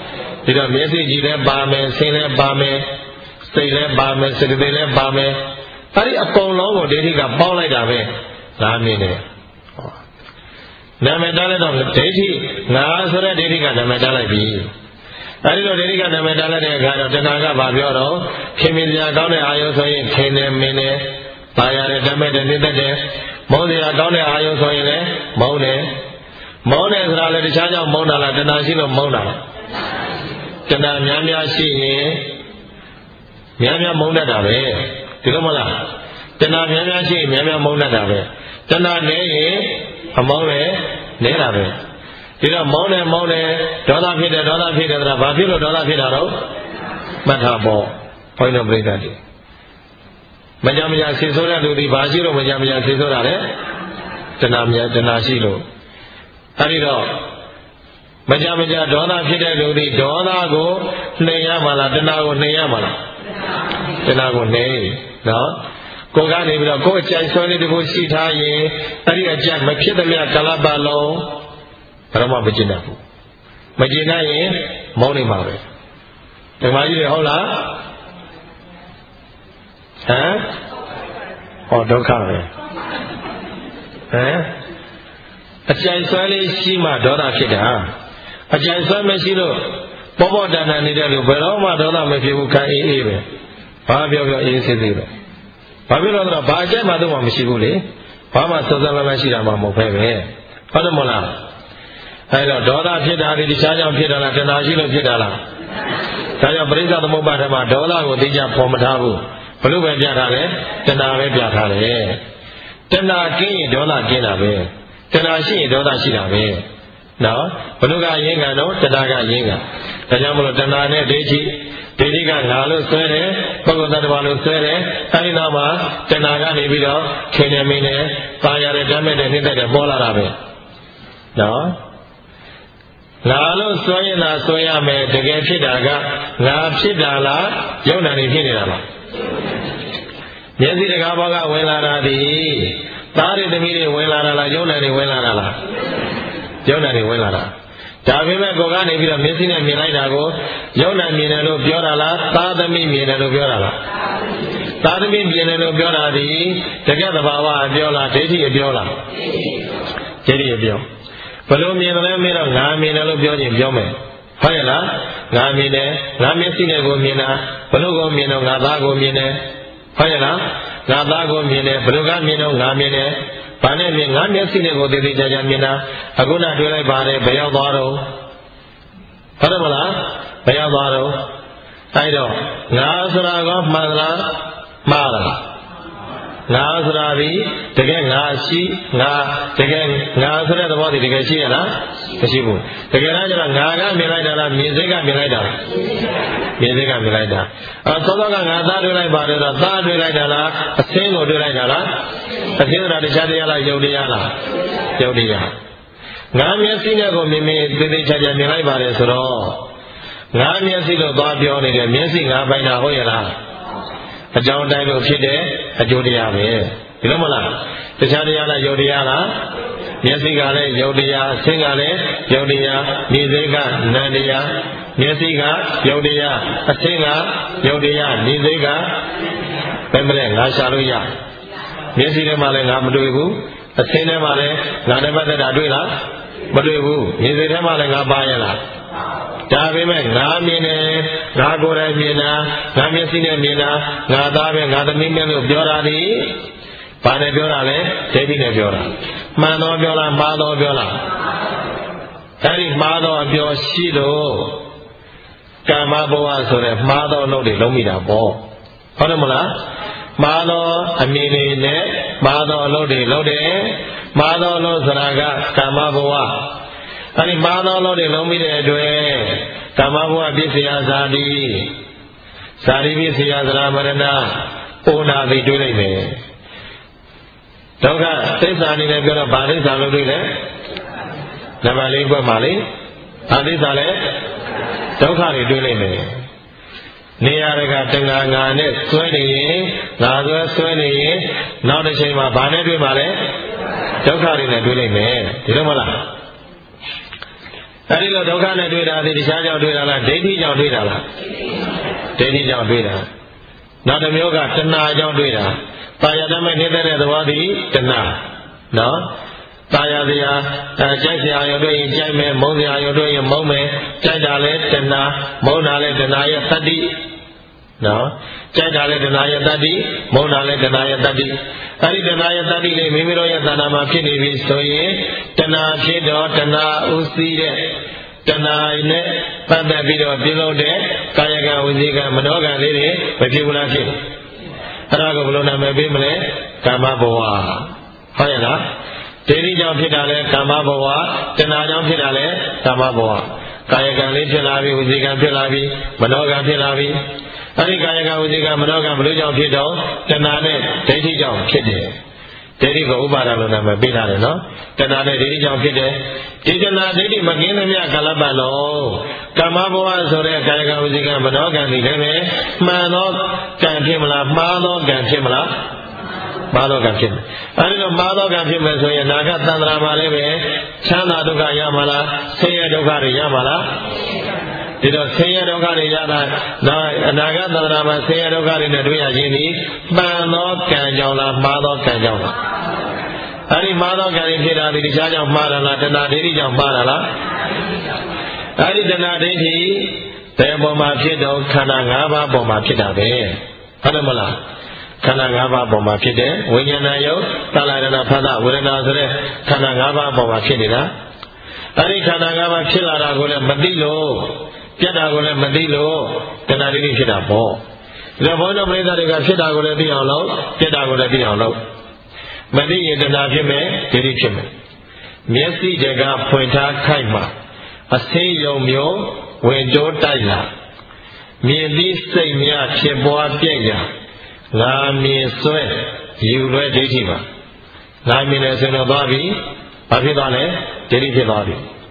ဒီတော့မျက်စိကြည့်လည်းပါမယ်ဆင်းလည်းပါမယ်စိတ်လည်းပါမယ်စေတသိက်လည်းပါမယ်အဲ့ဒီအကုန်လုံးကိုဒိဋ္ဌိကပေါင်းလိုက်တာပဲဒါမြင်တယ်နာမည်တန်းလိုက်တော့ဒိဋ္ဌိငါဆိုတဲ့ဒိဋ္ဌိကနာမည်တန်းလိုက်ပြီအဲဒီလိုဒိဋ္ဌိကနာမည်တန်းလိုက်တဲ့အခါတော့တဏှာကဘာပြောတော့ခင်မင်စရာကောင်းတဲ့အာယုဆိုရင်ခင်တယ်မင်းတယ်ပါရတယ်ဓမ္မတယ်နိတ္တတယ်မုန်းစရာကောင်းတဲ့အာယုဆိုရင်လည်းမုန်းတယ်ဆိုတာလည်းတခြားကြောင့်မုန်းတာလားတဏှာရှိလို့မုန်းတာလားတဏှာများများရှိရင်များမုန်းတတ်တာပဲဒီလိုမလားတဏှာများရှိရင်များမုန်းတတ်တာပဲတဏှာနည်းရင်အမုန်းလည်းနေတာပဲဒီတော့မုန်းတယ်ဒေါသဖြစ်တယ်ဆိုတာဘာဖြစ်လို့ဒေါသဖြစ်တာတော့မှတ်ထားပေါ့ဘုန်းတော်ပြိဿတွေမကြမကြဆေဆိုးတဲ့လူတွေဘာရှိလို့မကြမကြဆေဆိုးတာလဲတဏှာရှိလို့အဲဒီတော့မကြမကြဒေါသဖြစ်တဲ့လူတွေဒေါသကိုနှိမ်ရမှာလားတဏှာကိုနှိမ်ရမှာလားတဏှာကိုနှိမ်နော်ကိုယ်ကနေပြီးတော့ကိုယ်အကြိုက်ဆွဲလေးတခုရှိထားရင်အဲ့ဒီအကြိုက်မဖြစ်သမျှကာလပတ်လုံးဘာမှမကျင်တတ်ဘူးမကျင်တတ်ရင်မုန်းနေမှာပဲဒီမှာကြီးဟုတ်လားဟောဒုက္ခပဲအကြိုက်ဆွဲလေးရှိမှဒေါသဖြစ်တာအကြိုက်ဆွဲမရှိလို့ပေါ်တန်နေတဲ့လူဘယ်တော့မှဒေါသမဖြစ်ဘူးခံအေးပဲဘာပြောအေးစစ်သေးပဲဘာဖြစ်လို့လဲဆိုတော့ဘာအကြိုက်မှတော့မရှိဘူးလေဘာမှစောစောလန်းလန်းရှိတာမှမဟုတ်ပဲဟုတ်တယ်မဟုတ်လားအဲတော့ဒေါသဖြစ်တာဒီတခြားကြောင့်ဖြစ်တာလားတဏှာရှိလို့ဖြစ်တာလားဒါကြောင့်ပရိစ္ဆေသမုပ္ပါဒ်မှာဒေါသကိုသိကြဖော်မထားဘူးဘလို့ပဲပြထားတယ်တဏှာပဲပြထားတယ်တဏှာကင်းရင်ဒေါသကင်းတာပဲတဏှာရှိရင်ဒေါသရှိတာပဲနော်ဘလို့ကရင်းကန်တော့တဏှာကရင်းကန်ဒါကြောင့်မလို့တဏှာနဲ့ဒိဋ္ဌိကငါလို့ဆွဲတယ်ပုဂ္ဂိုလ်သတ္တဝါလို့ဆွဲတယ်အဲဒီနောက်မှာတဏှာကနေပြီးတော့ခင်နေမင်းနဲ့ပါရတဲ့ဓမ္မတဲ့နှိမ့်တဲ့ပေါ်လာတာပဲနော်ငါလို့ဆွဲရင်လားဆွဲရမယ်တကယ်ဖြစ်တာကငါဖြစ်တာလားယုံနာနေဖြစ်နေတာလားမျက်စိတကားဘောကဝင်လာတာဒီသားတွေသမီးတွေဝင်လာတာလားယုံနာနေဝင်လာတာလားယုံနာနေဝင်လာတာဒါပေမဲ့ကိုယ်ကနေပြီးတော့မျက်စိနဲ့မြင်လိုက်တာကိုယုံနာမြင်တယ်လို့ပြောတာလားသားသမီးမြင်တယ်လို့ပြောတာလားသားသမီးမြင်တယ်လို့ပြောတာဒီတကယ်သဘာဝအပြောလားဒိဋ္ဌိအပြောလားဒိဋ္ဌိအပြောဘယ်လိုမြင်တယ်လဲမေးတော့ငါမြင်တယ်လို့ပြောရင်ပြောမယ်ဟုတ်ရဲ့လားငါမြင်တယ်ငါမျက်စိနဲ့ကိုမြင်တာဘယ်လိုကိုမြင်တော့ငါသားကိုမြင်တယ်ဟုတ်ရဲ့လားငါသားကိုမြင်တယ်ဘယ်လိုကမြင်တော့ငါမြင်တယ်ဘာနဲ့မြင်ငါမျက်စိနဲ့ကိုသေသေးချာချာမြင်တာအခုနတွေ့လိုက်ပါတယ်ဘယ်ရောက်သွားတော့ဟုတ်တယ်မလားဘယ်ရောက်သွားတော့အဲ့တော့ငါဆိုတာကမှန်လားမှားလားငါဆိုတာဒီတကယ်ငါရှိငါတကယ်ငါဆိုတဲ့သဘောတကယ်ရှိရလားမရှိဘူးတကယ်တော့ကျတော့ငါကမြင်လိုက်တာလားမြင်စိတ်ကမြင်လိုက်တာလားမြင်စိတ်ကမြင်လိုက်တာသောသောကငါသားတွေ့လိုက်ပါတယ်တော့သားတွေ့လိုက်တာလားအသင်းကိုတွေ့လိုက်တာလားအသင်းကတခြားတရားလားယုတ်တရားလားယုတ်တရားငါမျက်စိနဲ့ကိုမြင်မြင်သေသေးချာချာမြင်လိုက်ပါတယ်ဆိုတော့ငါမျက်စိလို့သွားပြောနေတယ်မျက်စိငါပိုင်တာဟုတ်ရဲ့လားအကြောင်းတိုင်းလို့ဖြစ်တဲ့အကျိုးတရားပဲဒီလိုမလားတခြားတရားလားယုတ်တရားလားမျက်စိကလည်းယုတ်တရားအဆင်းကလည်းယုတ်တရားမြင်စိတ်ကနံတရားမျက်စိကယုတ်တရားအဆင်းကယုတ်တရားမြင်စိတ်ကဘယ်မလဲငါရှာလို့ရမျက်စိထဲမှာလည်းငါမတွေ့ဘူးအဆင်းထဲမှာလည်းငါနဲ့ပတ်သက်တာတွေ့လားမတွေ့ဘူးမြင်စိတ်ထဲမှာလည်းငါပါရလားဒါပေမဲ့ငါမြင်တယ်ငါကိုယ်တိုင်မြင်တာငါမျက်စိနဲ့မြင်တာငါသားပဲငါသမီးပဲလို့ပြောတာဒီဘာနဲ့ပြောတာလဲဒိဋ္ဌိနဲ့ပြောတာမှန်တော့ပြောလားမှားတော့ပြောလားအဲဒီမှားတော့ပြောရှိလို့ကာမဘဝဆိုတဲ့မှားတော့လုပ်တွေလုံးမိတာပေါ့ဟုတ်တယ်မလားမှားတော့အမြင်တွေနဲ့မှားတော့လုပ်တွေလုပ်တယ်မှားတော့လို့ဆိုတာကကာမဘဝအဲဒီမှားသောလို့တွေလုံးမိတဲ့အတွက်ဓမ္မဘဝပစ္စယဇာတိဇာတိပစ္စယသရမရဏဩနာသိတွေ့လိုက်မယ်ဒုက္ခသစ္စာအနေနဲ့ပြောတော့ဗာသစ္စာလို့တွေ့လဲနံပါတ်၄ဘက်မှာလေဗာသစ္စာလဲဒုက္ခတွေတွေ့လိုက်မယ်နေရာတကာတဏှာငါနဲ့ဆွဲနေရင်ငါဆွဲနေရင်နောက်တစ်ချိန်မှာဗာနဲ့တွေ့မှာလဲဒုက္ခတွေနဲ့တွေ့လိုက်မယ်ဒီလိုမလားအဲ့ဒီလိုဒုက္ခနဲ့တွေ့တာဒီတခြားကြောင့်တွေ့တာလားဒိဋ္ဌိကြောင့်တွေ့တာလားဒိဋ္ဌိကြောင့်တွေ့တာနောက်တစ်မျိုးကတဏှာကြောင့်တွေ့တာတာယာတမဲ့နေတဲ့သဘောသည်တဏှာနော်တာယာစရာကြိုက်စရာရောတွေ့ရင်ကြိုက်မယ်မုန်းစရာရောတွေ့ရင်မုန်းမယ်ကြိုက်တာလဲတဏှာမုန်းတာလဲတဏှာရဲ့တတ္တိနော်ကြိုက်တာလဲတဏှာရဲ့တတ္တိမုန်းတာလဲတဏှာရဲ့တတ္တိအဲ့ဒီတဏှာရဲ့တတ္တိလေးမိမိတို့ရဲ့သဏ္ဍာန်မှာဖြစ်နေပြီဆိုရင်တဏှာဖြစ်တော့တဏှာဥသိတဲ့တဏှာနဲ့ပတ်သက်ပြီးတော့ပြုလုပ်တဲ့ကာယကံဝစီကံမနောကံလေးတွေမဖြစ်ဘူးလားဖြစ်အဲ့ဒါကိုဘယ်လိုနာမည်ပေးမလဲကာမဘဝဟုတ်ရဲ့လားဒိဋ္ဌိကြောင့်ဖြစ်တာလဲကာမဘဝတဏှာကြောင့်ဖြစ်တာလဲကာမဘဝကာယကံလေးဖြစ်လာပြီဝစီကံဖြစ်လာပြီမနောကံဖြစ်လာပြီအဲ့ဒီကာယကံဝစီကံမနောကံဘယ်လိုကြောင့်ဖြစ်တော့တဏှာနဲ့ဒိဋ္ဌိကြောင့်ဖြစ်တယ်ဒိဋ္ဌိကိုဥပါဒလို့နာမည်ပေးထားတယ်နော်တဏှာနဲ့ဒိဋ္ဌိကြောင့်ဖြစ်တယ်ဒီတဏှာဒိဋ္ဌိမကင်းသမျှကာလပတ်လုံးကာမဘဝဆိုတဲ့ကာယကံဝစီကံမနောကံဒီလည်းပဲမှန်သောကံဖြစ်မလားမှားသောကံဖြစ်မလားမှားသောကံဖြစ်မယ်အဲဒီလိုမှားသောကံဖြစ်မယ်ဆိုရင်နာဂသန္တရာမှာလည်းပဲချမ်းသာဒုက္ခရမှာလားဆင်းရဲဒုက္ခတွေရမှာလားဒီတော့ဆင်းရဲဒုက္ခတွေရတာအနာဂတ်သန္တရာမှာဆင်းရဲဒုက္ခတွေနဲ့တွေ့ရခြင်းဒီမှန်သောကံကြောင့်လားမှားသောကံကြောင့်လားအဲဒီမှားသောကံတွေဖြစ်တာဒီတခြားကြောင့်မှားတာလားတဏှာဒိဋ္ဌိကြောင့်မှားတာလားအဲဒီတဏှာဒိဋ္ဌိဘယ်ပေါ်မှာဖြစ်တော့ခန္ဓာ၅ပါးပေါ်မှာဖြစ်တာပဲဟုတ်တယ်မလားခန္ဓာ၅ပါးပေါ်မှာဖြစ်တဲ့ဝိညာဏယုတ်သလရဏဖသဝေဒနာဆိုတဲ့ခန္ဓာ၅ပါးပေါ်မှာဖြစ်နေတာအဲဒီခန္ဓာ၅ပါးဖြစ်လာတာကိုလည်းမသိလို့ပြတ်တာကိုလည်းမသိလို့တဏှာဒိဋ္ဌိဖြစ်တာပေါ့ဒါဘုန်းတော်ပရိသတ်တွေကဖြစ်တာကိုလည်းသိအောင်လုပ်ပြတ်တာကိုလည်းသိအောင်လုပ်မသိရင်တဏှာဖြစ်မယ်ဒိဋ္ဌိဖြစ်မယ်မျက်စိတကဖွင့်ထားခိုက်မှာအဆင်းယုံမျိုးဝင်တိုးတိုက်လာမြင်ပြီးစိတ်များဖြစ်ပွားပြည့်ရာငါမြင်ဆွဲယူလွဲဒိဋ္ဌိပါငါမြင်တယ်ဆိုတော့သွားပြီဘာဖြစ်သွားလဲဒိဋ္ဌိဖြစ်သွားပြီ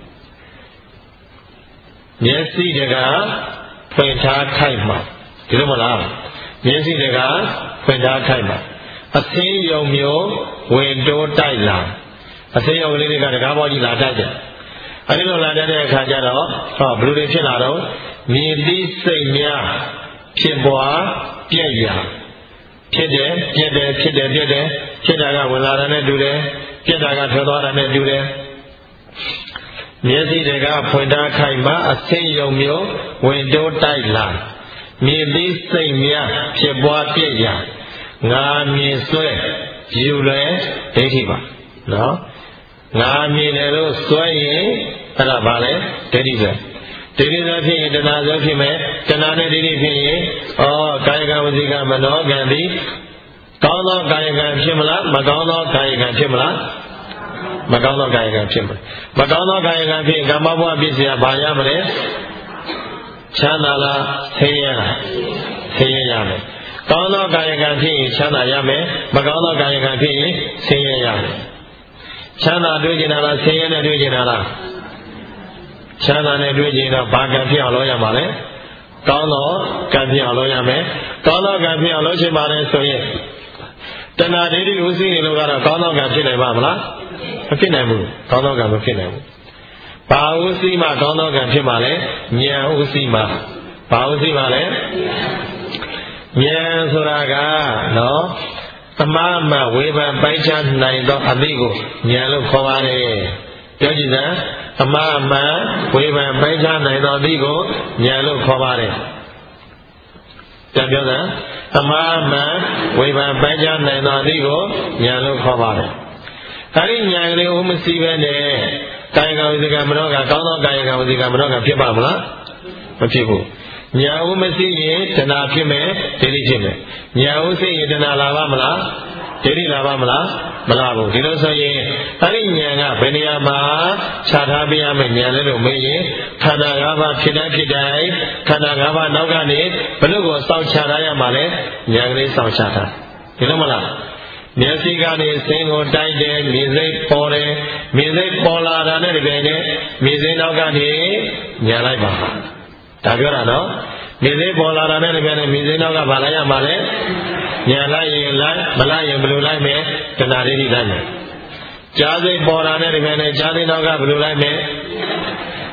မျက်စိတကဖွင့်ထားခိုက်မှာဒီလိုမလားမျက်စိတကဖွင့်ထားခိုက်မှာအဆင်းယုံမျိုးဝင်တိုးတိုက်လာအဆင်းယုံကလေးတွေကတကားပေါ်ကြီးလာတိုက်တယ်အဲဒီလိုလာတဲ့အခါကျတော့ဘယ်လိုတွေဖြစ်လာတော့မြင်ပြီးစိတ်များဖြစ်ပွားပြည့်ရာဖြစ်တယ်ပြည့်တယ်ဖြစ်တယ်ပြည့်တယ်ဖြစ်တာကဝင်လာတာနဲ့တူတယ်ပြည့်တာကထွက်သွားတာနဲ့တူတယ်မျက်စိတွေကဖွင့်ထားခိုက်မှာအဆင်းယုံမျိုးဝင်တိုးတိုက်လာမြင်ပြီးစိတ်များဖြစ်ပွားပြည့်ရာငါမြင်ဆွဲယူလဲဒိဋ္ဌိပါနော်ငါမြင်တယ်လို့ဆွဲရင်အဲ့ဒါဘာလဲဒိဋ္ဌိပဲဒိဋ္ဌိဆိုဖြစ်ရင်တဏှာဆိုဖြစ်မယ်တဏှာနဲ့ဒိဋ္ဌိဖြစ်ရင်ကာယကံဝစီကံမနောကံသည်ကောင်းသောကာယကံဖြစ်မလားမကောင်းသောကာယကံဖြစ်မလားမကောင်းသောကာယကံဖြစ်မယ်မကောင်းသောကာယကံဖြစ်ကာမဘဝပြည့်စရာဘာရမလဲချမ်းသာလားဆင်းရဲလားဆင်းရဲရမယ်ကောင်းသောကာယကံဖြစ်ရင်ချမ်းသာရမယ်မကောင်းသောကာယကံဖြစ်ရင်ဆင်းရဲရမယ်ချမ်းသာတွေ့ကျင်တာလားဆင်းရဲနဲ့တွေ့ကျင်တာလားချမ်းသာနဲ့တွေ့ကျင်တော့ဘာကံဖြစ်အောင်လုပ်ရမှာလဲကောင်းသောကံဖြစ်အောင်လုပ်ရမယ်ကောင်းသောကံဖြစ်အောင်လုပ်ချင်ပါတယ်ဆိုရင်တဏှာဒိဋ္ဌိဥသိနေလို့ကတော့ကောင်းသောကံဖြစ်နိုင်ပါမလားမဖြစ်နိုင်ဘူးကောင်းသောကံမဖြစ်နိုင်ဘူးဘာဥသိမှကောင်းသောကံဖြစ်မှာလဲဉာဏ်ဥသိမှဘာဥသိမှလဲဉာဏ်ဆိုတာကနော်အမှားမှဝေဖန်ပိုင်းခြားနိုင်သောအသိကိုဉာဏ်လို့ခေါ်ပါတယ်ပြောကြည့်စမ်းအမှားမှဝေဖန်ပိုင်းခြားနိုင်သောအသိကိုဉာဏ်လို့ခေါ်ပါတယ်ပြန်ပြောစမ်းအမှားမှဝေဖန်ပိုင်းခြားနိုင်သောအသိကိုဉာဏ်လို့ခေါ်ပါတယ်အဲဒီဉာဏ်ကလေးဥမရှိပဲနဲ့ကာယကံဝစီကံမနောကံကောင်းသောကာယကံဝစီကံမနောကံဖြစ်ပါမလားမဖြစ်ဘူးဉာဏ်ဥမရှိရင်တဏှာဖြစ်မယ်ဒိဋ္ဌိဖြစ်မယ်ဉာဏ်ဥရှိရင်တဏှာလာပါမလားဒိဋ္ဌိလာပါမလားမလာဘူးဒီလိုဆိုရင်အဲ့ဒီဉာဏ်ကဘယ်နေရာမှာခြားထားပေးရမယ်ဉာဏ်လဲလို့မေးရင်ခန္ဓာ၅ပါးဖြစ်တိုင်းဖြစ်တိုင်းခန္ဓာ၅ပါးနောက်ကနေဘယ်လိုကိုစောင့်ချထားရမှာလဲဉာဏ်ကလေးစောင့်ချထားဒီလိုမလားမျက်စိကနေစင်းကိုတိုက်တယ်မြင်စိတ်ပေါ်တယ်မြင်စိတ်ပေါ်လာတာနဲ့တကယ်နဲ့မြင်စိတ်နောက်ကနေညာလိုက်ပါဒါပြောတာနော်မြင်စိတ်ပေါ်လာတာနဲ့တကယ်နဲ့မြင်စိတ်နောက်ကဘာလိုက်ရမှာလဲညာလိုက်ရင်လိုက်မလိုက်ရင်ဘယ်လိုလိုက်မယ်တဏှာဒိဋ္ဌိလိုက်မယ်ကြားစိတ်ပေါ်လာတဲ့တကယ်နဲ့ကြားစိတ်နောက်ကဘယ်လိုလိုက်မယ်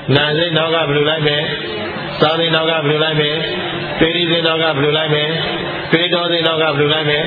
နာစိတ်နောက်ကဘယ်လိုလိုက်မယ်စောင်းစိတ်နောက်ကဘယ်လိုလိုက်မယ်ပေရီစိတ်နောက်ကဘယ်လိုလိုက်မယ်ပေတော်စိတ်နောက်ကဘယ်လိုလိုက်မယ်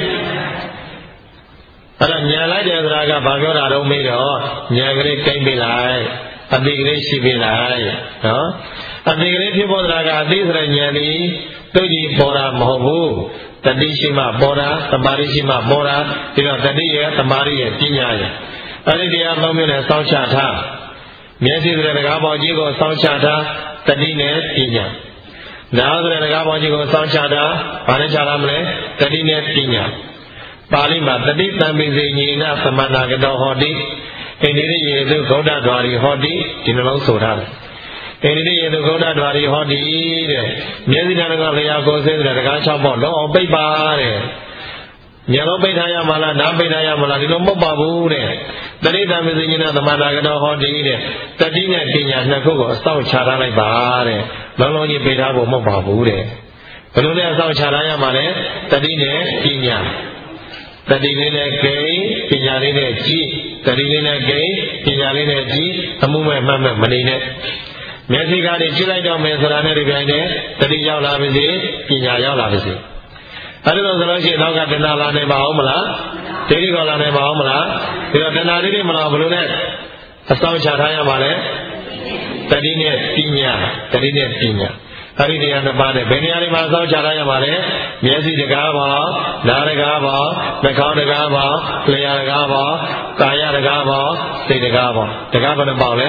အဲ့တော့ညာလိုက်တယ်ဆိုတာကဘာပြောတာတော့မေးတော့ညာကလေးကိမ့်ပေးလိုက်အတိကလေးရှိပေးလိုက်နော်အတိကလေးဖြစ်ပေါ်တာကအသိဆိုတဲ့ဉာဏ်ဒီတုတ်ကြီးပေါ်တာမဟုတ်ဘူးတတိရှိမှပေါ်တာသမာဓိရှိမှပေါ်တာဒီတော့တတိရဲ့သမာဓိရဲ့ပညာရဲ့အဲ့ဒီတရားသုံးမျိုးနဲ့စောင့်ချထားမျက်စိဆိုတဲ့တကားပေါက်ကြီးကိုစောင့်ချထားတတိနဲ့ပညာနားဆိုတဲ့တကားပေါက်ကြီးကိုစောင့်ချထားဘာနဲ့ချထားမလဲတတိနဲ့ပညာပါဠိမှာတတိတံပိစေညေနသမန္နာကတောဟောတိဣန္ဒိရိယေသုဂௌဒ္ဓဓဝါရီဟောတိဒီနှလုံးဆိုထားတယ်ဣန္ဒိရိယေသုဂௌဒ္ဓဓဝါရီဟောတိတဲ့မျက်စိနာကလျာကိုစေတဲ့တကား6ပေါက်လုံးအောင်ပိတ်ပါတဲ့မျက်လုံးပိတ်ထားရမလားနားပိတ်ထားရမလားဒီလိုမဟုတ်ပါဘူးတဲ့တတိတံပိစေညေနသမန္နာကတောဟောတိတဲ့တတိနဲ့ပညာနှစ်ခုကိုအစောင့်ချထားလိုက်ပါတဲ့လုံးလုံးကြီးပိတ်ထားဖို့မဟုတ်ပါဘူးတဲ့ဘယ်လိုလဲအစောင့်ချထားရမှာလဲတတိနဲ့ပညာတတိလေးနဲ့ဂိမ်းပညာလေးနဲ့ကြည်တတိလေးနဲ့ဂိမ်းပညာလေးနဲ့ကြည်အမှုမဲ့မှတ်မဲ့မနေနဲ့မျက်စိကားတွေကြည့်လိုက်တော့မယ်ဆိုတာနဲ့ဒီပိုင်းနဲ့တတိရောက်လာပါစေပညာရောက်လာပါစေအဲ့ဒါဆိုလို့ရှိရင်တော့ကတဏှာလာနိုင်ပါအောင်မလားဒိဋ္ဌိကလာနိုင်ပါအောင်မလားဒီတော့တဏှာဒိဋ္ဌိမလာဘယ်လိုလဲအစောင့်ချထားရမှာလဲတတိနဲ့ပညာတတိနဲ့ပညာအဲ့ဒီတရားနှစ်ပါးနဲ့ဘယ်နေရာတွေမှာစောင့်ချထားရမှာလဲမျက်စိတကားပါနားတကားပါနှာခေါင်းတကားပါလျှာတကားပါကာယတကားပါစိတ်တကားပါတကားဘယ်နှပေါက်လဲ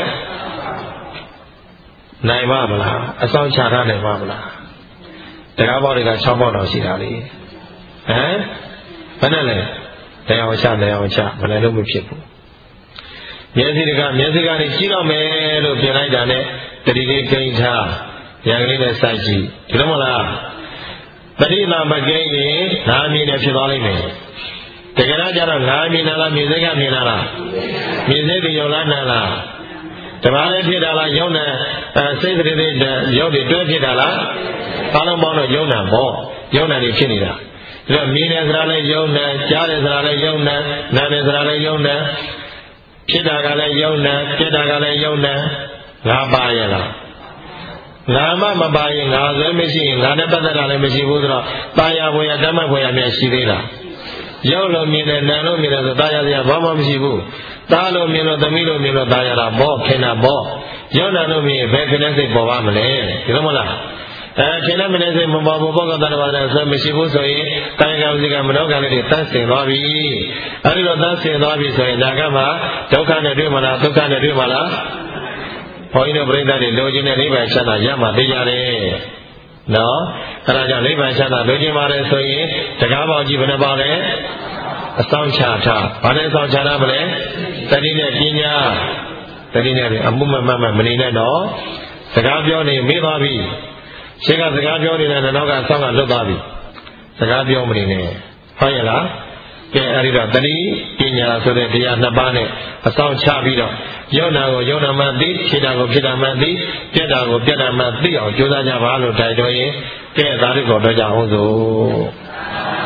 နိုင်ပါမလားအစောင့်ချထားနိုင်ပါမလားတကားပေါက်တွေက6ပေါက်တော့ရှိတာလေဟမ်ဘယ်နဲ့လဲတရားဝချမလည်းလို့မဖြစ်ဘူးမျက်စိတကားမျက်စိကနေကြည့်တော့မယ်လို့ပြင်လိုက်တာနဲ့တတိလေးကိန်းထားဉာဏ်ကလေးနဲ့စိုက်ကြည့်ဒီလိုမလားတတိလာမကင်းရင်ငါမြင်တယ်ဖြစ်သွားလိမ့်မယ်တကယ်တော့ကျတော့ငါမြင်တာလားမြင်စိတ်ကမြင်တာလားမြင်စိတ်ကယုံလားနာလားတပါးလည်းဖြစ်တာလားယုံတယ်စိတ်ကလေးရုပ်တွေတွဲဖြစ်တာလားအားလုံးပေါင်းတော့ယုံတာပေါ့ယုံတာတွေဖြစ်နေတာဒါတော့မြင်တယ်ဆိုတာလည်းယုံတယ်ကြားတယ်ဆိုတာလည်းယုံတယ်နားတယ်ဆိုတာလည်းယုံတယ်ဖြစ်တာကလည်းယုံတယ်ပြက်တာကလည်းယုံတယ်ငါပါရဲ့လားငါမပါရင်ငါလည်းမရှိရင်ငါနဲ့ပတ်သက်တာလည်းမရှိဘူးဆိုတော့တာယာဘွယ်ရတမတ်ဘွယ်ရများရှိသေးလားရုပ်လို့မြင်တယ်နာမ်လို့မြင်တယ်ဆိုတာယာစရာဘာမှမရှိဘူးသားလို့မြင်လို့သမီးလို့မြင်လို့တာယာတာပေါ့ခင်တာပေါ့ရုပ်နာလို့မြင်ဘယ်ခင်တဲ့စိတ်ပေါ်ပါမလဲဒီလိုမလားခင်တဲ့မနေစိတ်မပေါ်ဘူးဘောကတ္တဝါနဲ့ဆိုမရှိဘူးဆိုရင်ကာယကံစိတ်ကမနောကံလေးတွေတန်းစင်သွားပြီအဲဒီတော့တန်းစင်သွားပြီဆိုရင်ဒါကမှဒုက္ခနဲ့တွေ့မလားဒုက္ခနဲ့တွေ့မလားဘုန်းကြီးတို့ပြိဿတွေလိုချင်တဲ့နိဗ္ဗာန်ချမ်းသာရမှသိကြတယ်နော်အဲဒါကြောင့်နိဗ္ဗာန်ချမ်းသာလိုချင်ပါတယ်ဆိုရင်တကားပေါက်ကြီးဘယ်နှပါလဲအဆောင်ချထားဘာနဲ့ဆောင်ချထားမလဲတတိနဲ့ပညာတတိနဲ့အမှုမမနေနဲ့တော့စကားပြောနေမေးသွားပြီရှင်းကစကားပြောနေတဲ့နောက်ကဆောင်းကလွတ်သွားပြီစကားပြောမနေနဲ့ဟုတ်ရဲ့လားကဲအဲဒီတော့တတိပညာဆိုတဲ့တရားနှစ်ပါးနဲ့အဆောင်ချပြီးတော့ယုံနာကိုယုံနာမှသိဖြစ်တာကိုဖြစ်တာမှသိပြက်တာကိုပြက်တာမှသိအောင်ကြိုးစားကြပါလို့တိုက်တွန်းရင်ကဲဒါတွေကိုတော့ကြအောင်စို့